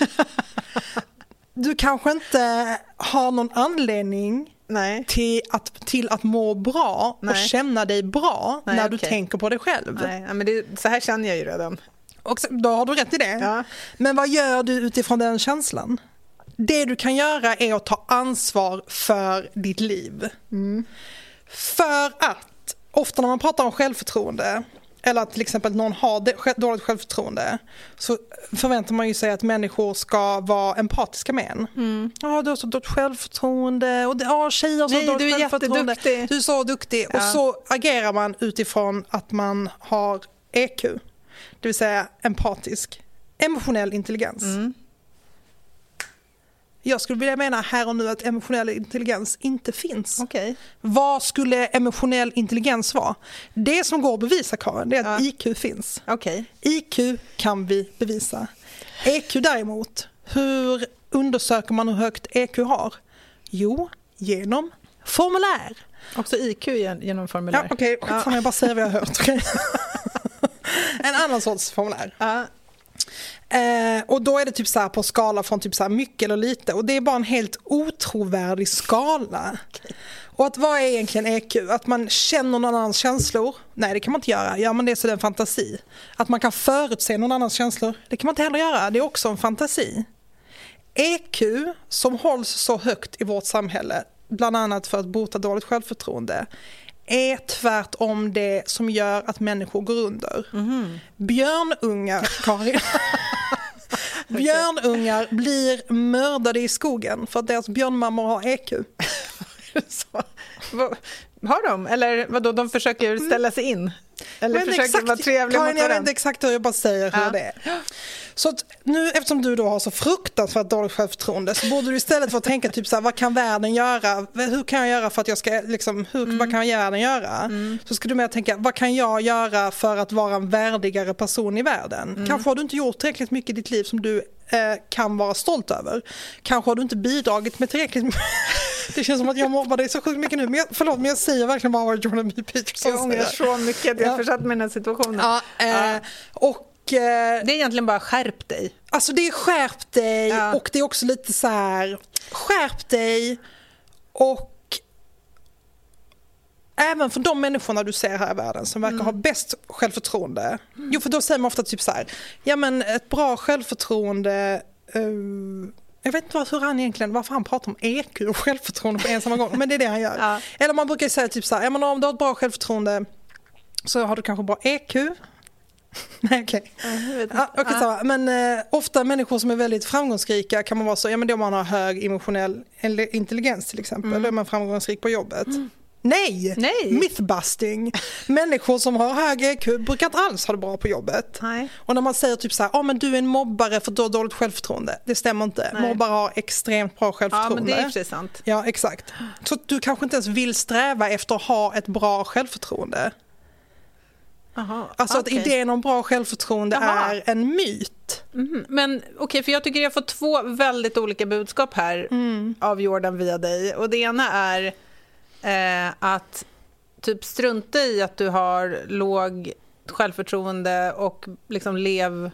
Du kanske inte har någon anledning Nej. Till, att, till att må bra Nej. Och känna dig bra Nej, när du okay. tänker på dig själv. Nej, men det, så här känner jag ju redan. Och så, då har du rätt i det. Ja. Men vad gör du utifrån den känslan? det du kan göra är att ta ansvar för ditt liv. Mm. För att ofta när man pratar om självförtroende, eller att till exempel någon har dåligt självförtroende, så förväntar man ju sig att människor ska vara empatiska med en. Mm. Ja, du har så dåligt självförtroende, och det, ja, tjejer så Nej, dåligt du är självförtroende. jätteduktig. Du är så duktig. Ja. Och så agerar man utifrån att man har E Q, det vill säga empatisk, emotionell intelligens. Mm. Jag skulle vilja mena här och nu att emotionell intelligens inte finns. Okay. Vad skulle emotionell intelligens vara? Det som går att bevisa, Karin, det är att ja. I Q finns. Okay. I Q kan vi bevisa. E Q däremot, hur undersöker man hur högt E Q har? Jo, genom formulär. Också I Q genom formulär? Ja, okej. Okay. Ja. Jag bara säger vad jag har hört. Okay? En annan sorts formulär. Ja. Eh, och då är det typ så här på skala från typ så här mycket eller lite, och det är bara en helt otrovärdig skala. Okay. Och att vad är egentligen E Q? Att man känner någon annans känslor? Nej, det kan man inte göra. Gör man det så är det en fantasi. Att man kan förutse någon annans känslor? Det kan man inte heller göra. Det är också en fantasi. E Q som hålls så högt i vårt samhälle, bland annat för att bota dåligt självförtroende, är tvärtom det som gör att människor går under. Mm. Björnungar, Karin. Björnungar blir mördade i skogen för att deras björnmammor har E Q. Så. Har de? Eller vadå, de försöker ställa sig in? Eller men försöker exakt, vara trevliga Karin, mot varandra? Jag vet inte exakt hur, jag bara säger hur ja. det är. Så att nu, eftersom du då har så fruktansvärt dåligt självförtroende, så borde du istället för att tänka typ så här, vad kan världen göra? Hur kan jag göra för att jag ska liksom, hur, mm. vad kan världen göra? Mm. Så ska du mer tänka, vad kan jag göra för att vara en värdigare person i världen? Mm. Kanske har du inte gjort tillräckligt mycket i ditt liv som du eh, kan vara stolt över. Kanske har du inte bidragit med tillräckligt mycket. Det känns som att jag mobbar dig så sjukt mycket nu. Men jag, förlåt, men jag säger verkligen bara vad Jordan B. Peterson jag ångrar så mycket att jag ja. försatt mig i den här situationen. Ja, eh, ja. Och det är egentligen bara skärp dig. Alltså det är skärp dig ja. och det är också lite så här skärp dig, och även för de människorna du ser här i världen som verkar mm. ha bäst självförtroende. Mm. Jo, för då säger man ofta typ så här, ja men ett bra självförtroende, uh, jag vet inte vad, hur han egentligen, varför han pratar om E Q och självförtroende på en samma gång, men det är det han gör. Ja. Eller man brukar säga typ så här, ja men om du har ett bra självförtroende så har du kanske bra E Q. Nej, okej. Okay. Ja, okay, ja. Men eh, ofta människor som är väldigt framgångsrika kan man vara så, ja men då man har hög emotionell intelligens till exempel, mm. då är man framgångsrik på jobbet. Mm. Nej! Nej! Mythbusting. Människor som har hög E Q brukar inte alls ha det bra på jobbet. Nej. Och när man säger typ så här, ja men du är en mobbare för du har dåligt självförtroende. Det stämmer inte. Nej. Mobbare har extremt bra självförtroende. Ja, men det är precis sant. Ja, exakt. Så du kanske inte ens vill sträva efter att ha ett bra självförtroende. Aha, alltså okay. att idén om bra självförtroende Aha. är en myt. Mm. Men okej, okay, för jag tycker jag får två väldigt olika budskap här mm. av Jordan via dig. Och det ena är eh, att typ strunta i att du har låg självförtroende och liksom lev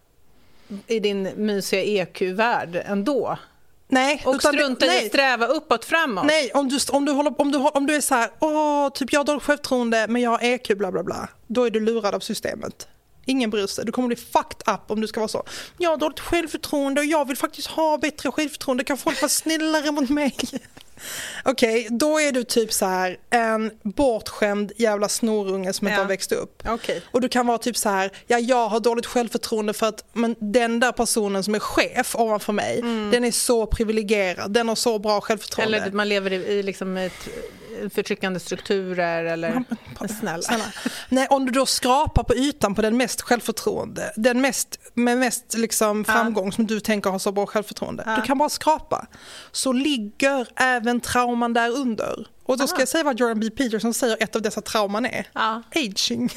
i din mysiga E Q-värld ändå. Nej, och strunta i att sträva uppåt framåt. Nej, om du, om du, håller, om du, om du är så här, åh, typ jag har dåligt självförtroende men jag har E Q bla bla bla, då är du lurad av systemet. Ingen bryr sig. Du kommer bli fucked up om du ska vara så. Jag har dåligt självförtroende och jag vill faktiskt ha bättre självförtroende. Kan folk vara snällare mot mig? Okej, okay, då är du typ så här en bortskämd jävla snorunge som inte ja. har växt upp. Okay. Och du kan vara typ så här, ja jag har dåligt självförtroende för att men den där personen som är chef ovanför mig, mm. den är så privilegierad, den har så bra självförtroende. Eller att man lever i, i liksom ett förtryckande strukturer eller ja, snälla. snälla. Nej, om du då skrapar på ytan på den mest självförtroende, den mest med mest liksom framgång ja. som du tänker har så bra självförtroende. Ja. Du kan bara skrapa. Så ligger även trauman där under. Och då Aha. ska jag säga vad Jordan B. Peterson säger ett av dessa trauman är. Ja. Aging.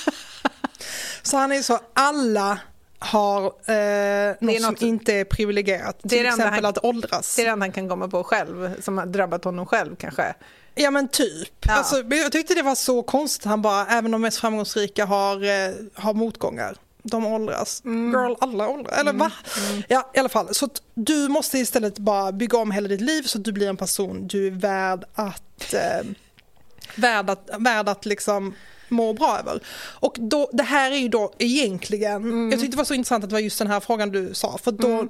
Så han är så, alla har eh, något, något som inte är privilegierat. Till exempel han, att åldras. Det är det han kan komma på själv, som har drabbat honom själv kanske. Ja men typ. Ja. Alltså, jag tyckte det var så konstigt. Han bara, även de mest framgångsrika har, eh, har motgångar. De åldras. Mm. Girl, alla åldras. Eller mm. va? Mm. Ja, i alla fall. Så att du måste istället bara bygga om hela ditt liv så att du blir en person du är värd att eh, värd att, värd att liksom må bra över. Och då, det här är ju då egentligen, mm. jag tyckte det var så intressant att det var just den här frågan du sa, för då mm.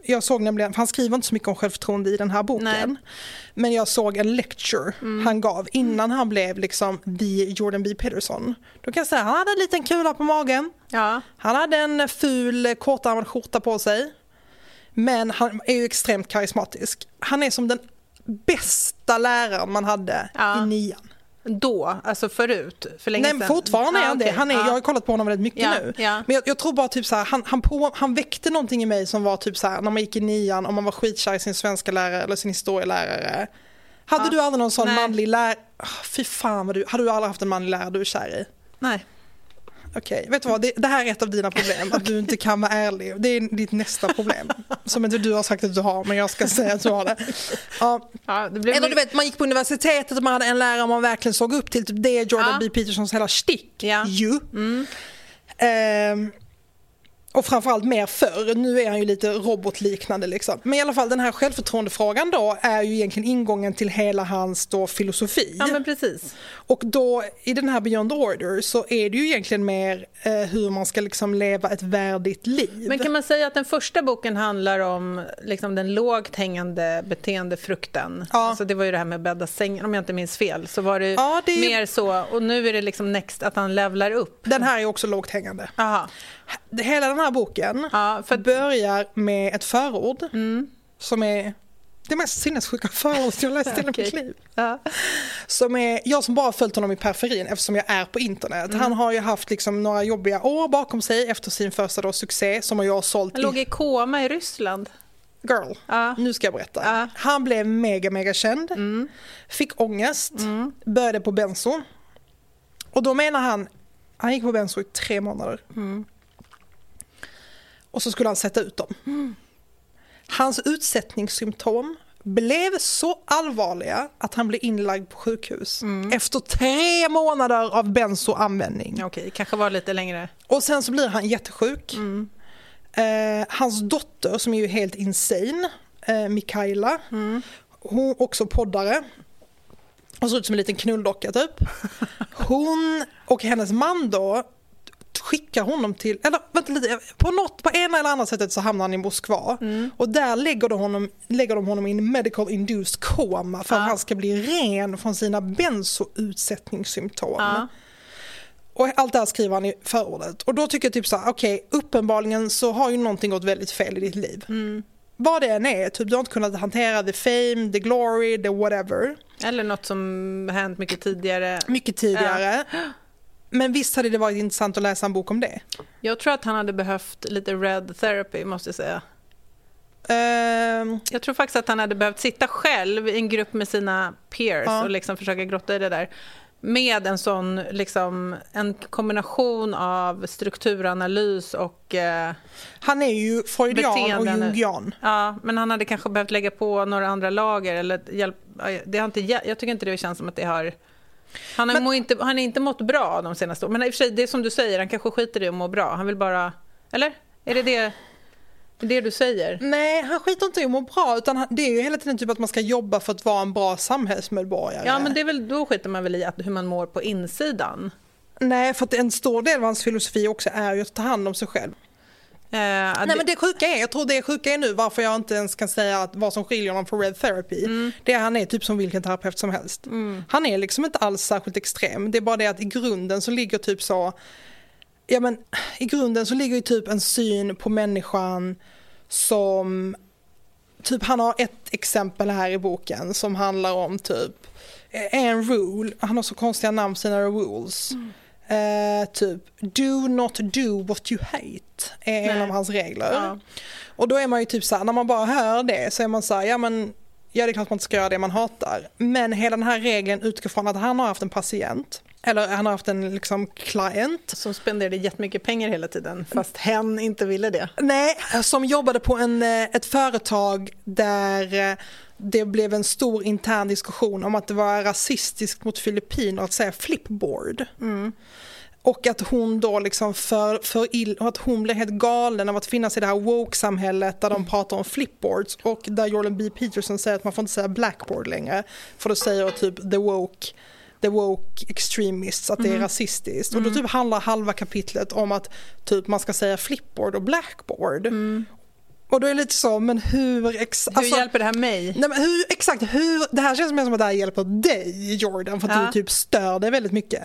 jag såg nämligen, han skriver inte så mycket om självförtroende i den här boken. Nej. Men jag såg en lecture mm. han gav innan han blev liksom the Jordan B. Peterson. Då kan jag säga, han hade en liten kula på magen. Ja. Han hade en ful kortärmad skjorta på sig. Men han är ju extremt karismatisk. Han är som den bästa läraren man hade ja. i nian. Då, alltså förut, för länge sedan. Nej, fortfarande är han det. Han är, ja. Jag har kollat på honom väldigt mycket ja, nu. Ja. Men jag, jag tror bara typ så här, han, han, på, han väckte någonting i mig som var typ så här, när man gick i nian, om man var skitkär i sin svenska lärare eller sin historielärare. Hade ja. du aldrig någon sån Nej. manlig lärare? Oh, fy fan, vad du, hade du aldrig haft en manlig lärare du är kär i? Nej. Okej, okay, vet du vad? Det, det här är ett av dina problem, att du inte kan vara ärlig. Det är ditt nästa problem, som inte du har sagt att du har, men jag ska säga att du har det. Ja. Ja, det blev... Eller du vet, man gick på universitetet och man hade en lärare man verkligen såg upp till. Typ det är Jordan ja. B. Petersons hela stick. Ja. Ju. Mm. Um, och framförallt mer förr. Nu är han ju lite robotliknande liksom. Men i alla fall den här självförtroendefrågan då är ju egentligen ingången till hela hans då filosofi. Ja, men precis. Och då i den här Beyond Order så är det ju egentligen mer eh, hur man ska liksom leva ett värdigt liv. Men kan man säga att den första boken handlar om liksom den lågt hängande beteendefrukten? Ja. Alltså det var ju det här med bädda sängen, om jag inte minns fel. Så var det, ja, det är... mer så. Och nu är det liksom next att han levlar upp. Den här är också lågt hängande. Aha. Hela den här boken ja, för... börjar med ett förord mm. som är det mest sinnessjuka förord jag läst okay. i mitt liv. Ja. Som är, jag som bara följt honom i periferin eftersom jag är på internet. Mm. Han har ju haft liksom några jobbiga år bakom sig efter sin första då succé som jag har sålt. Han låg i koma i Ryssland. Girl, ja. nu ska jag berätta. Ja. Han blev mega, mega känd. Mm. Fick ångest. Mm. Började på benzo. Och då menar han, han gick på benzo i tre månader. Mm. Och så skulle han sätta ut dem. Mm. Hans utsättningssymptom blev så allvarliga att han blev inlagd på sjukhus. Mm. Efter tre månader av benzoanvändning. Okej, kanske var lite längre. Och sen så blir han jättesjuk. Mm. Eh, hans dotter som är ju helt insane, eh, Mikaela, mm. hon också poddare. Hon ser ut som en liten knulldocka typ. Hon och hennes man då skickar honom till, eller vänta lite, på något, på ena eller andra sättet så hamnar han i Moskva mm. och där lägger de honom, lägger de honom i en medical induced coma för ja. att han ska bli ren från sina benzoutsättningssymptom. Ja. Och allt det här skriver han i förordet. Och då tycker jag typ så här, okej, okay, uppenbarligen så har ju någonting gått väldigt fel i ditt liv. Mm. Vad det än är, typ du har inte kunnat hantera the fame, the glory, the whatever. Eller något som hänt mycket tidigare. Mycket tidigare. Ja. Men visst hade det varit intressant att läsa en bok om det. Jag tror att han hade behövt lite red therapy, måste jag säga. Uh, jag tror faktiskt att han hade behövt sitta själv i en grupp med sina peers uh. och liksom försöka grotta i det där. Med en sån, liksom, en kombination av strukturanalys och uh, han är ju freudian och jungian. Ja, men han hade kanske behövt lägga på några andra lager. Eller hjälp, det har inte, jag tycker inte det känns som att det har... Han har, men, inte, han har inte mått bra de senaste åren. Men i och för sig, det är som du säger, han kanske skiter i att må bra. Han vill bara... Eller? Är det det, det du säger? Nej, han skiter inte i att må bra. Utan han, det är ju hela tiden typ att man ska jobba för att vara en bra samhällsmedborgare. Ja, men det är väl, då skiter man väl i att, hur man mår på insidan. Nej, för att en stor del av hans filosofi också är ju att ta hand om sig själv. Uh, Nej det... men det sjuka är, jag tror det sjuka är nu varför jag inte ens kan säga att vad som skiljer honom från red therapy mm. det är han är typ som vilken terapeut som helst. Mm. Han är liksom inte alls särskilt extrem. Det är bara det att i grunden så ligger typ så ja men i grunden så ligger ju typ en syn på människan som typ han har ett exempel här i boken som handlar om typ en rule, han har så konstiga namn sina rules. Mm. Uh, typ do not do what you hate är en Nej. av hans regler. Ja. Och då är man ju typ så här, när man bara hör det så är man så här, ja men ja det är klart man inte ska göra det man hatar. Men hela den här regeln utgår från att han har haft en patient eller han har haft en liksom klient som spenderade jättemycket pengar hela tiden fast hen inte ville det. Nej, som jobbade på en, ett företag där det blev en stor intern diskussion om att det var rasistiskt mot Filippiner att säga flipboard. Mm. Och att hon då liksom för, för ill, och att hon blev helt galen av att finnas i det här woke-samhället där de pratar om flipboards och där Jordan B. Peterson säger att man får inte säga blackboard längre för då säger typ the woke the woke extremists att det är mm. rasistiskt. Mm. Och då typ handlar halva kapitlet om att typ man ska säga flipboard och blackboard. Mm. Och då är det lite så, men hur... Ex- hur alltså, hjälper det här mig? Nej, men hur, exakt, hur... Det här känns som att det här hjälper dig, Jordan, för att ja. du typ stör dig väldigt mycket.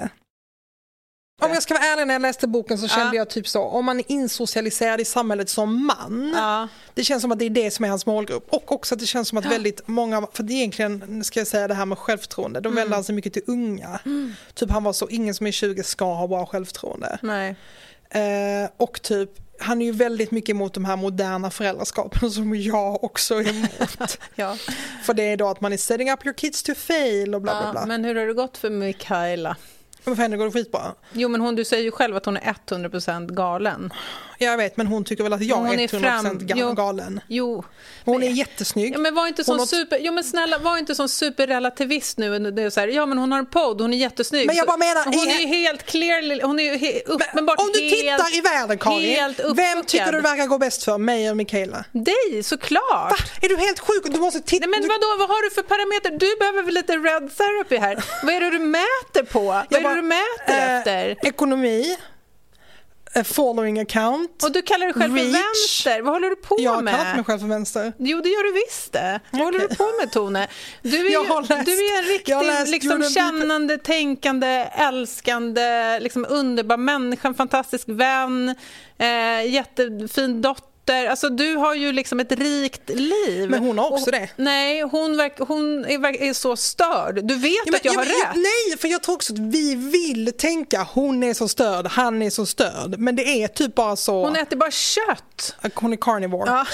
Om jag ska vara ärlig, när jag läste boken så kände ja. jag typ så, om man är insocialiserad i samhället som man, ja. det känns som att det är det som är hans målgrupp. Och också att det känns som att väldigt många, för det är egentligen, ska jag säga det här med självförtroende, de mm. vänder han sig mycket till unga. Mm. Typ han var så, ingen som är tjugo ska ha bra självförtroende. Nej. Eh, och typ, han är ju väldigt mycket emot de här moderna föräldraskapen som jag också är emot. ja. För det är då att man är setting up your kids to fail och bla bla bla. Ja, men hur har det gått för Mikaela? Men för henne går det skitbra. Jo, men hon, du säger ju själv att hon är hundra procent galen. Jag vet, men hon tycker väl att jag hon är hundra procent är fram... galen. Jo. Hon men... är jättesnygg. Ja, men var inte sån har... super... Jo, men snälla, var inte sån superrelativist nu. Det är så här, ja, men hon har en podd, hon är jättesnygg. Men jag bara menar... Hon är ju helt clear, hon är ju he... uppenbart om du helt... tittar i världen, Karin, vem tycker du verkar gå bäst för? Mig och Mikaela? Dig, såklart. Va? Är du helt sjuk? Du måste titta... Nej, men du... vadå, vad har du för parameter? Du behöver väl lite red therapy här. Vad är det du mäter på? Vad jag är bara... det du mäter äh... efter? Ekonomi, following account. Och du kallar dig själv reach. För vänster. Vad håller du på jag med? Jag kallar mig själv för vänster. Jo, det gör du visst det. Vad okay. håller du på med, Tone? Du är, ju, läst, du är en riktigt liksom, kännande, tänkande, älskande, liksom, underbar människa, en fantastisk vän, eh, jättefin dotter. Alltså du har ju liksom ett rikt liv. Men hon har också och, det. Nej, hon, verk, hon är, är så störd. Du vet ja, men, att jag ja, har rätt. Nej, för jag tror också att vi vill tänka hon är så störd, han är så störd. Men det är typ bara så. Hon äter bara kött. Hon är carnivore. Ja.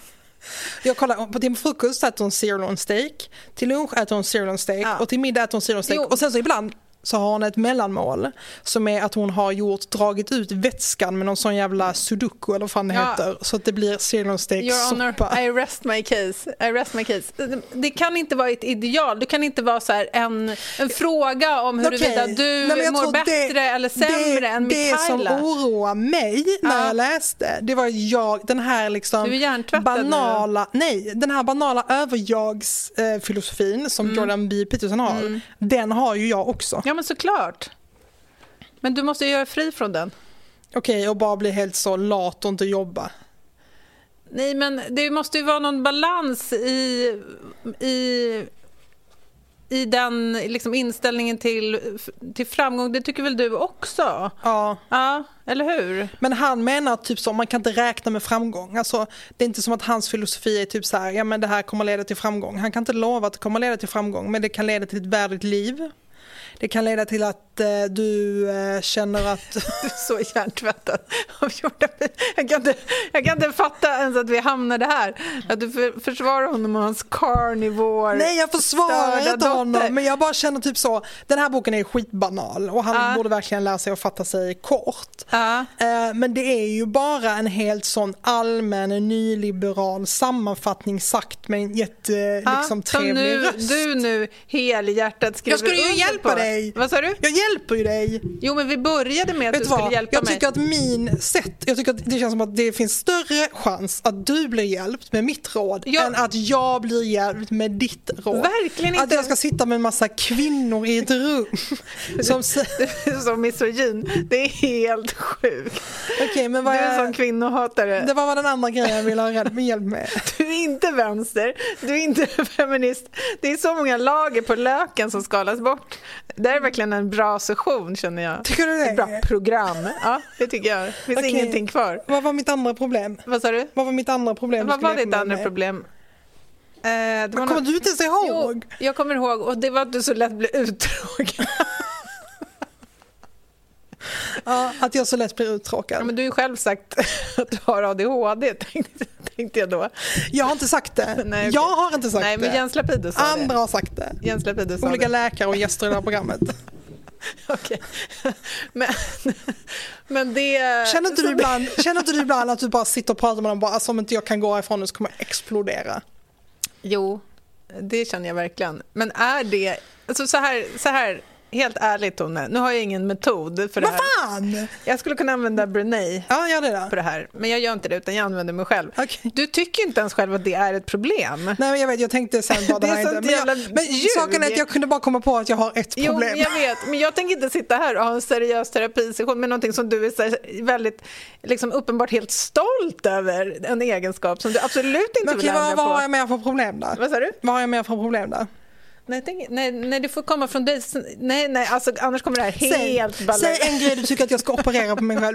Jag kollar, på till frukost äter hon sirloin steak, till lunch äter hon sirloin steak ja. och till middag äter hon sirloin steak. Jo. Och sen så ibland så har hon ett mellanmål som är att hon har gjort dragit ut vätskan med någon sån jävla sudoku eller vad fan det ja. heter, så att det blir sirloin steak Your soppa. Honor, I rest my case. I rest my case. Det kan inte vara ett ideal. Du kan inte vara så här en, en fråga om huruvida okay. du Nej, mår bättre det, eller sämre det, än Mikaela. Det som oroar mig när ja. jag läste, det var jag den här liksom banala, nu. nej, den här banala överjagsfilosofin eh, som mm. Jordan B. Peterson har. Mm. Den har ju jag också. Ja, men såklart. Men du måste ju göra fri från den. Okej, okay, och bara bli helt så lat och inte jobba. Nej, men det måste ju vara någon balans i, i, i den liksom inställningen till, till framgång. Det tycker väl du också? Ja. Ja, eller hur? Men han menar typ så, man kan inte räkna med framgång. Alltså, det är inte som att hans filosofi är typ så här, ja men det här kommer leda till framgång. Han kan inte lova att det kommer leda till framgång, men det kan leda till ett värdigt liv. Det kan leda till att eh, du eh, känner att... Du är så hjärntvättad. Jag kan, inte, jag kan inte fatta ens att vi hamnade här. Att du för, försvarar honom och hans carnivore. Nej, jag försvarar inte honom. Men jag bara känner typ så. Den här boken är skitbanal. Och han uh. borde verkligen lära sig att fatta sig kort. Uh. Eh, men det är ju bara en helt sån allmän nyliberal sammanfattning sagt med en jätte uh. liksom, trevlig nu, röst. Du nu helhjärtat skriver. Jag skulle ju hjälpa på. dig. Vad sa du? Jag hjälper ju dig. Jo, men vi började med att Vet du skulle vad? hjälpa jag mig. Jag tycker att min sätt, jag tycker att det känns som att det finns större chans att du blir hjälpt med mitt råd jag... än att jag blir hjälpt med ditt råd. Verkligen inte. Att jag ska sitta med en massa kvinnor i ett rum. som som misogyn. Det är helt sjukt. Okay, men vad du är jag... som kvinnohatare. Det var den andra grejen jag ville ha hjälp med. Du är inte vänster. Du är inte feminist. Det är så många lager på löken som skalas bort. Det är verkligen en bra session, känner jag. Tycker du det? Ett bra program. Ja, det tycker jag. Det finns okay. ingenting kvar. Vad var mitt andra problem? Vad sa du? Vad var mitt andra problem? Vad var ditt andra med? problem? Eh, det var kommer något... du inte ens ihåg? Jo, jag kommer ihåg. Och det var att du så lätt blev uttråkad. Ja, att jag så lätt blir uttråkad. Ja, men du har ju själv sagt att du har A D H D, tänkte, tänkte jag då. Jag har inte sagt det. Nej, okay. Jag har inte sagt Nej, det. Men Jens Lapidus sa Andra det. har sagt det. Jens Lapidus sa Olika det. läkare och gäster i det här programmet. Okej. Men, men det... Känner inte, du ibland, känner inte du ibland att du bara sitter och pratar med dem bara, alltså, om inte jag kan gå härifrån nu så kommer jag explodera? Jo, det känner jag verkligen. Men är det... Alltså så här... Så här helt ärligt Tone, nu har jag ingen metod för det här. Vad fan? Jag skulle kunna använda Brené ja, gör det då. på det här, men jag gör inte det utan jag använder mig själv. Okay. Du tycker inte ens själv att det är ett problem. Nej, men jag vet, jag tänkte sen bara det, det här inte. Men, jag, men saken är att jag kunde bara komma på att jag har ett problem. Jo, jag vet, men jag tänker inte sitta här och ha en seriös terapisession med någonting som du är väldigt liksom, uppenbart helt stolt över, en egenskap som du absolut inte men, vill ändra på. Vad har jag mer för problem där? Vad sa du? Vad har jag mer för problem där? Nej, tänk, nej, nej, du får komma från dig. Nej, nej, alltså, annars kommer det här helt säg, baller. Säg en grej du tycker att jag ska operera på mig själv.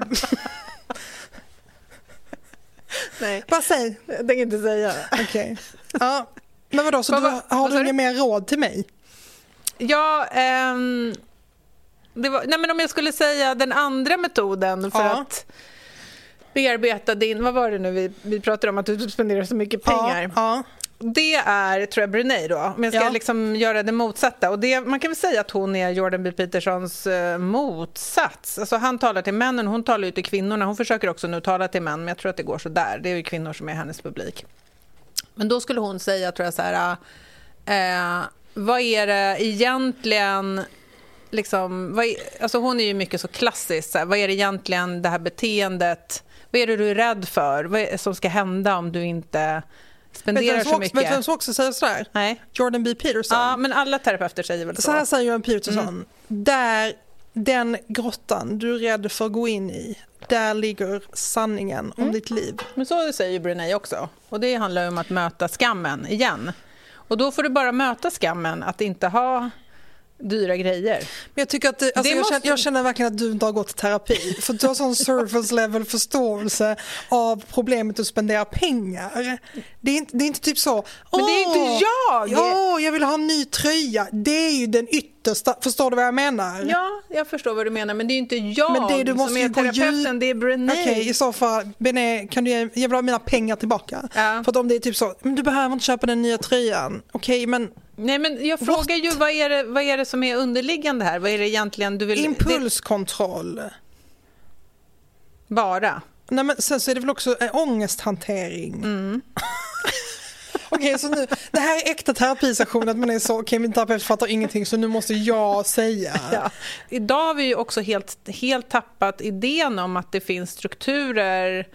Nej. Bara säg. Jag tänker inte säga. Okej. Okay. Ja. Men vadå, så Vad, du, har du inga mer råd till mig? Ja, ehm, det var, nej men om jag skulle säga den andra metoden för ja. att bearbeta din, vad var det nu vi, vi pratade om att du spenderar så mycket pengar. Ja, ja. Det är, tror jag, Brené då. Om jag ska ja. liksom göra det motsatta. Och det, man kan väl säga att hon är Jordan B. Petersons eh, motsats. Alltså han talar till männen, hon talar ju till kvinnorna. Hon försöker också nu tala till män, men jag tror att det går så där. Det är ju kvinnor som är hennes publik. Men då skulle hon säga, tror jag, så här... Eh, vad är det egentligen... Liksom, vad är, alltså hon är ju mycket så klassisk. Så här, vad är det egentligen det här beteendet? Vad är det du är rädd för? Vad är det som ska hända om du inte... spenderar så mycket. Vet du vem som också säger sådär? Nej. Jordan B. Peterson. Ja, men alla terapeuter säger väl så. Så här säger Jordan Peterson. Mm. Där den grottan du är rädd för att gå in i, där ligger sanningen om mm. ditt liv. Men så säger Brené också. Och det handlar om att möta skammen igen. Och då får du bara möta skammen att inte ha dyra grejer. Men jag tycker att det, alltså det jag, måste... känner, jag känner verkligen att du inte har gått i terapi. För du har sån surface level förståelse av problemet att spendera pengar. Det är inte, det är inte typ så. Men det är inte jag! Ja, jag vill ha en ny tröja. Det är ju den yttersta. Förstår du vad jag menar? Ja, jag förstår vad du menar. Men det är ju inte jag men det, du måste som är terapeuten. Det är Brené. Okej, okay, i så fall, Brené, kan du ge, jag vill ha mina pengar tillbaka. Ja. För att om det är typ så, men du behöver inte köpa den nya tröjan. Okej, okay, men... Nej, men jag frågar What? ju vad är, det, vad är det som är underliggande här? Vad är det egentligen du vill... Impulskontroll. Det... Bara? Nej, men sen så är det väl också äh, ångesthantering. Mm. Okej, okay, så nu, det här är äkta terapisession att man är så, okej, okay, min terapeut fattar ingenting så nu måste jag säga. Ja. Idag har vi ju också helt, helt tappat idén om att det finns strukturer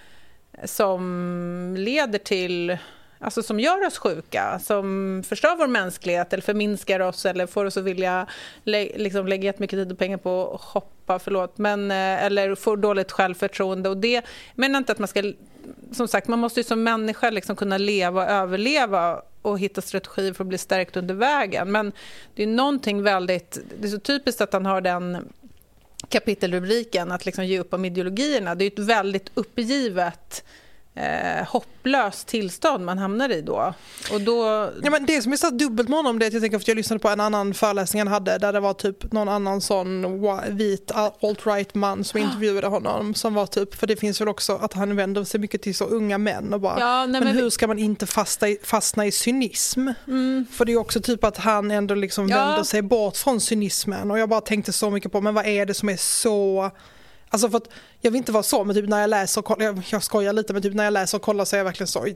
som leder till... Alltså som gör oss sjuka, som förstör vår mänsklighet eller förminskar oss eller får oss att vilja lä- liksom lägga jättemycket tid och pengar på att hoppa, förlåt, men, eller får dåligt självförtroende. Och det menar inte att man ska, som sagt, man måste ju som människa liksom kunna leva och överleva och hitta strategier för att bli stärkt under vägen. Men det är någonting väldigt, det är så typiskt att han har den kapitelrubriken att liksom ge upp om ideologierna. Det är ett väldigt uppgivet Eh, hopplöst tillstånd man hamnar i då. Och då... Ja, men det som är så dubbelt med honom det är att jag tänker att jag lyssnade på en annan föreläsning han hade där det var typ någon annan sån vit alt-right man som intervjuade honom som var typ, för det finns väl också att han vänder sig mycket till så unga män och bara, ja, nej, men, men hur ska man inte fasta i, fastna i cynism? Mm. För det är också typ att han ändå liksom ja. vänder sig bort från cynismen och jag bara tänkte så mycket på, men vad är det som är så... Alltså för att jag vill inte vara så, men typ när jag läser och kollar, jag, jag skojar lite, men typ när jag läser och kollar så är jag verkligen så,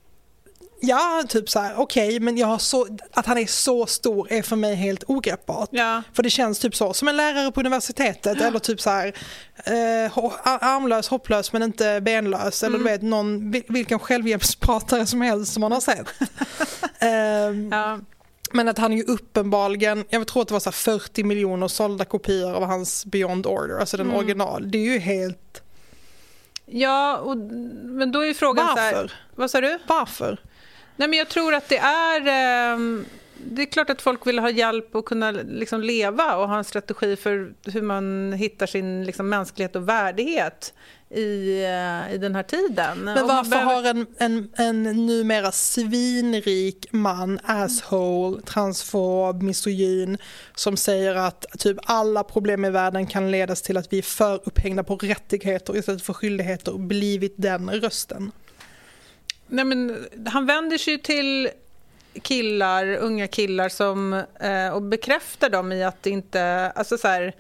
ja, typ så här, okej, okay, men jag har så, att han är så stor är för mig helt ogreppbart. Ja. För det känns typ så, som en lärare på universitetet, eller typ så här, eh, armlös, hopplös, men inte benlös, eller mm. du vet, någon, vilken självhjälpspratare som helst som man har sett. um, ja. Men att han är ju uppenbarligen, jag tror att det var så fyrtio miljoner sålda kopior av hans Beyond Order, alltså den mm. original. Det är ju helt... Ja, och, men då är ju frågan Varför? Så här, vad sa du? Varför? Nej, men jag tror att det är... Eh, det är klart att folk vill ha hjälp och kunna liksom leva och ha en strategi för hur man hittar sin liksom, mänsklighet och värdighet i, i den här tiden. Men varför behöver... har en, en, en numera svinrik man, asshole, transfob, misogyn, som säger att typ alla problem i världen kan ledas till att vi är för upphängda på rättigheter istället för skyldigheter, blivit den rösten? Nej, men han vänder sig till killar, unga killar som, eh, och bekräftar dem i att det inte, alltså så här,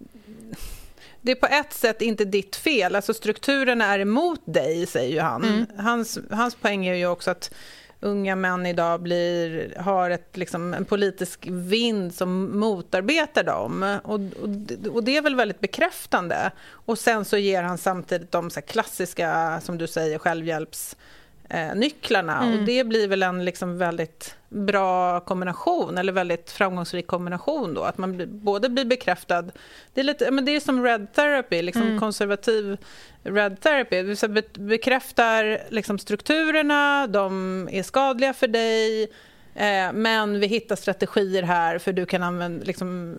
det är på ett sätt inte ditt fel, alltså strukturerna är emot dig, säger ju han. Mm. Hans, hans poäng är ju också att unga män idag blir, har ett, liksom, en politisk vind som motarbetar dem. Och, och, och det är väl väldigt bekräftande. Och sen så ger han samtidigt de så här klassiska, som du säger, självhjälps eh, nycklarna. Mm. Och det blir väl en liksom väldigt bra kombination, eller väldigt framgångsrik kombination då. Att man blir, både blir bekräftad, det är, lite, men det är som red therapy, liksom mm. konservativ red therapy. Vi be, bekräftar liksom strukturerna, de är skadliga för dig, eh, men vi hittar strategier här för du kan använda liksom,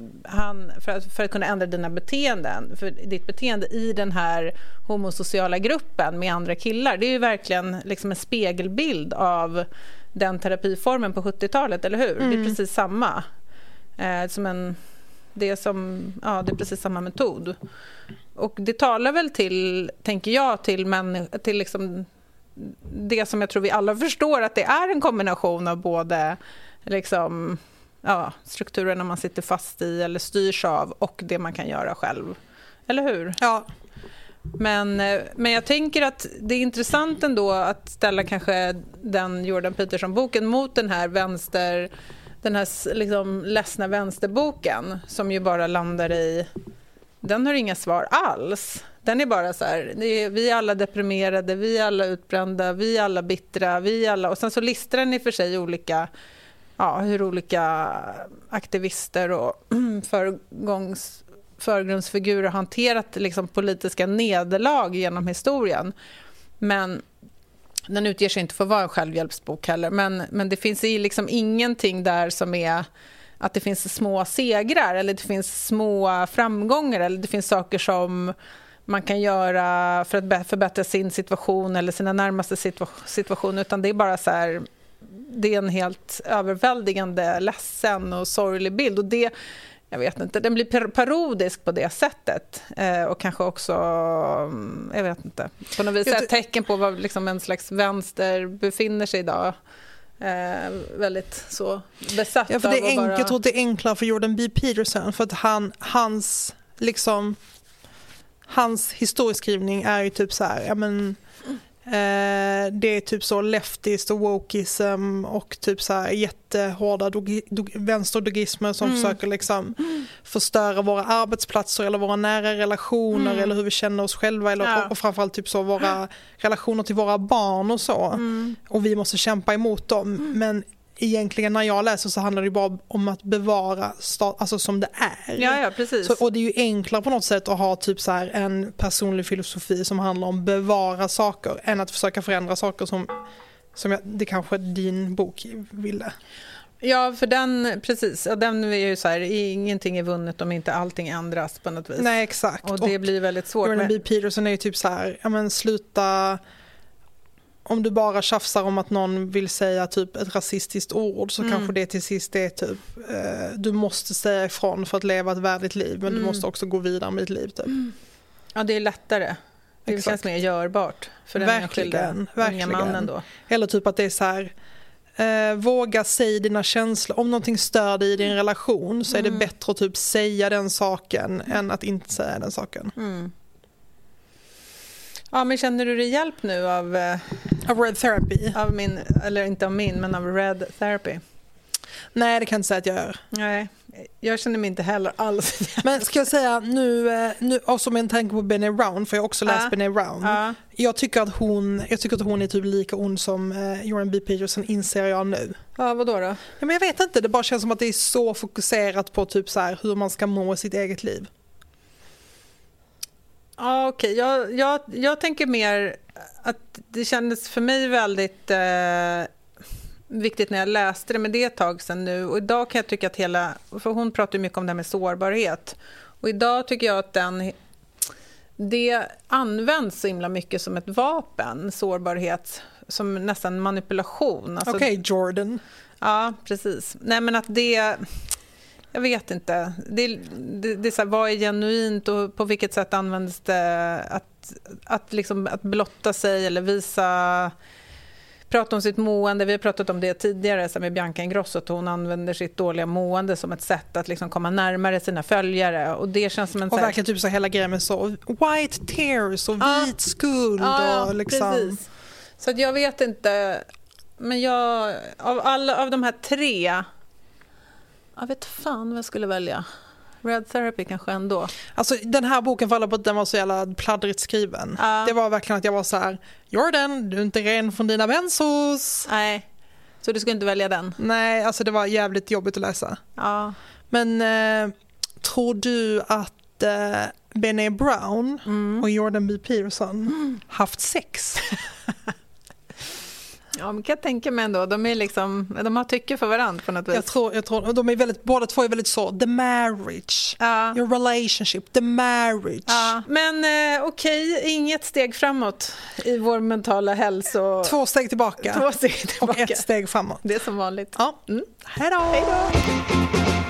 han, för, att, för att kunna ändra dina beteenden, för ditt beteende i den här homosociala gruppen med andra killar. Det är ju verkligen liksom en spegelbild av den terapiformen på sjuttiotalet, eller hur? Mm. Det är precis samma. Eh, som en, det, är som, ja, det är precis samma metod. Och det talar väl till, tänker jag, till, män, till liksom det som jag tror vi alla förstår, att det är en kombination av både liksom, ja, strukturerna man sitter fast i eller styrs av och det man kan göra själv. Eller hur? Ja. Men, men jag tänker att det är intressant ändå att ställa kanske den Jordan Peterson-boken mot den här vänster, den här liksom ledsna vänsterboken som ju bara landar i, den har inga svar alls. Den är bara så här, vi är alla deprimerade, vi är alla utbrända, vi är alla bittra, vi är alla, och sen så listar den i för sig olika, ja, hur olika aktivister och föregångs förgrundsfigurer har hanterat liksom politiska nederlag genom historien. Men den utger sig inte för att vara en självhjälpsbok heller. Men, men det finns liksom ingenting där som är att det finns små segrar eller det finns små framgångar eller det finns saker som man kan göra för att förbättra sin situation eller sina närmaste situa- situation, utan det är bara så här, det är en helt överväldigande ledsen och sorglig bild, och det, jag vet inte, den blir parodisk på det sättet, eh, och kanske också, jag vet inte, på något vis ett tecken på vad liksom en slags vänster befinner sig idag. Eh, väldigt så besatt ja, för det är av att enk- bara... Jag tror att det är enklare för Jordan B. Peterson, för att han, hans liksom hans historieskrivning är ju typ så här, ja men eh, det är typ så leftist och wokeism och typ så här jättehårda dogi, dog, vänsterdogismer som mm. försöker liksom mm. förstöra våra arbetsplatser eller våra nära relationer mm. eller hur vi känner oss själva eller, ja. och, och framförallt typ så våra relationer till våra barn och så. Mm. Och vi måste kämpa emot dem. Mm. Men egentligen när jag läser så handlar det bara om att bevara stat, alltså som det är. Ja, ja, precis. Så, och det är ju enklare på något sätt att ha typ så här en personlig filosofi som handlar om bevara saker än att försöka förändra saker som, som jag, det kanske din bok ville. Ja, för den, precis, och den är ju så här, ingenting är vunnet om inte allting ändras på något vis. Nej, exakt. Och det och blir väldigt svårt. Jordan B. Peterson är ju typ så här, ja men sluta, om du bara tjafsar om att någon vill säga typ ett rasistiskt ord så mm. kanske det till sist är typ eh, du måste säga ifrån för att leva ett värdigt liv, men mm. du måste också gå vidare med ditt liv typ. Mm. Ja, det är lättare. Det Exakt. Känns mer görbart för den enskilda unga mannen då. Eller typ att det är så här, eh, våga säga dina känslor. Om någonting stör dig i din relation så är mm. det bättre att typ säga den saken än att inte säga den saken. Mm. Ja, men känner du dig hjälp nu av, av Red Therapy? Av min, eller inte av min, men av Red Therapy? Nej, det kan jag inte säga att jag gör. Nej, jag känner mig inte heller alls hjälp. Men ska jag säga nu, nu också med en tanke på Brené Brown, för jag har också läst uh, Brené Brown. Uh. Jag, tycker att hon, jag tycker att hon är typ lika ond som eh, Jordan B. Peterson, inser jag nu. Ja, vadå då? Ja, men jag vet inte, det bara känns som att det är så fokuserat på typ så här, hur man ska må i sitt eget liv. Ja, okej. Okay. Jag, jag, jag tänker mer att det kändes för mig väldigt eh, viktigt när jag läste det, men det är ett tag sedan nu. Och idag kan jag tycka att hela, för hon pratar ju mycket om det här med sårbarhet. Och idag tycker jag att den, det används så himla mycket som ett vapen, sårbarhet, som nästan manipulation. Alltså, okej, okay, Jordan. Ja, precis. Nej, men att det... Jag vet inte. Det, det, det är så här, vad är genuint och på vilket sätt används det att, att, liksom, att blotta sig eller visa, prata om sitt mående. Vi har pratat om det tidigare så med Bianca Ingrosso, att hon använder sitt dåliga mående som ett sätt att liksom komma närmare sina följare. Och det känns som en... Och verkligen typ så hela grejen med så white tears och vit ja. skuld. Ja, och liksom... precis. Så att jag vet inte... men jag, av alla av de här tre, jag vet fan vad jag skulle välja. Red Therapy kanske ändå. Alltså den här boken, för alla på att den var så jävla pladdrigt skriven. Uh. Det var verkligen att jag var så här: Jordan, du är inte ren från dina bensos. Nej, så du skulle inte välja den? Nej, alltså det var jävligt jobbigt att läsa. Ja. Uh. Men eh, tror du att eh, Brené Brown mm. och Jordan B. Peterson mm. haft sex? Ja, men kan jag tänka mig ändå. De är liksom, de har tycke för varandra på något vis. Jag tror, jag tror de är väldigt, båda två är väldigt så, the marriage, ja. your relationship, the marriage. Ja. Men eh, okej, okay, inget steg framåt i vår mentala hälsa. Två steg tillbaka. Två steg tillbaka. Och ett steg framåt. Det är som vanligt. Ja. Mm. Hej då! Hej då!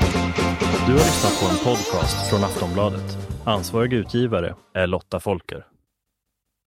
Du har lyssnat på en podcast från Aftonbladet. Ansvarig utgivare är Lotta Folker.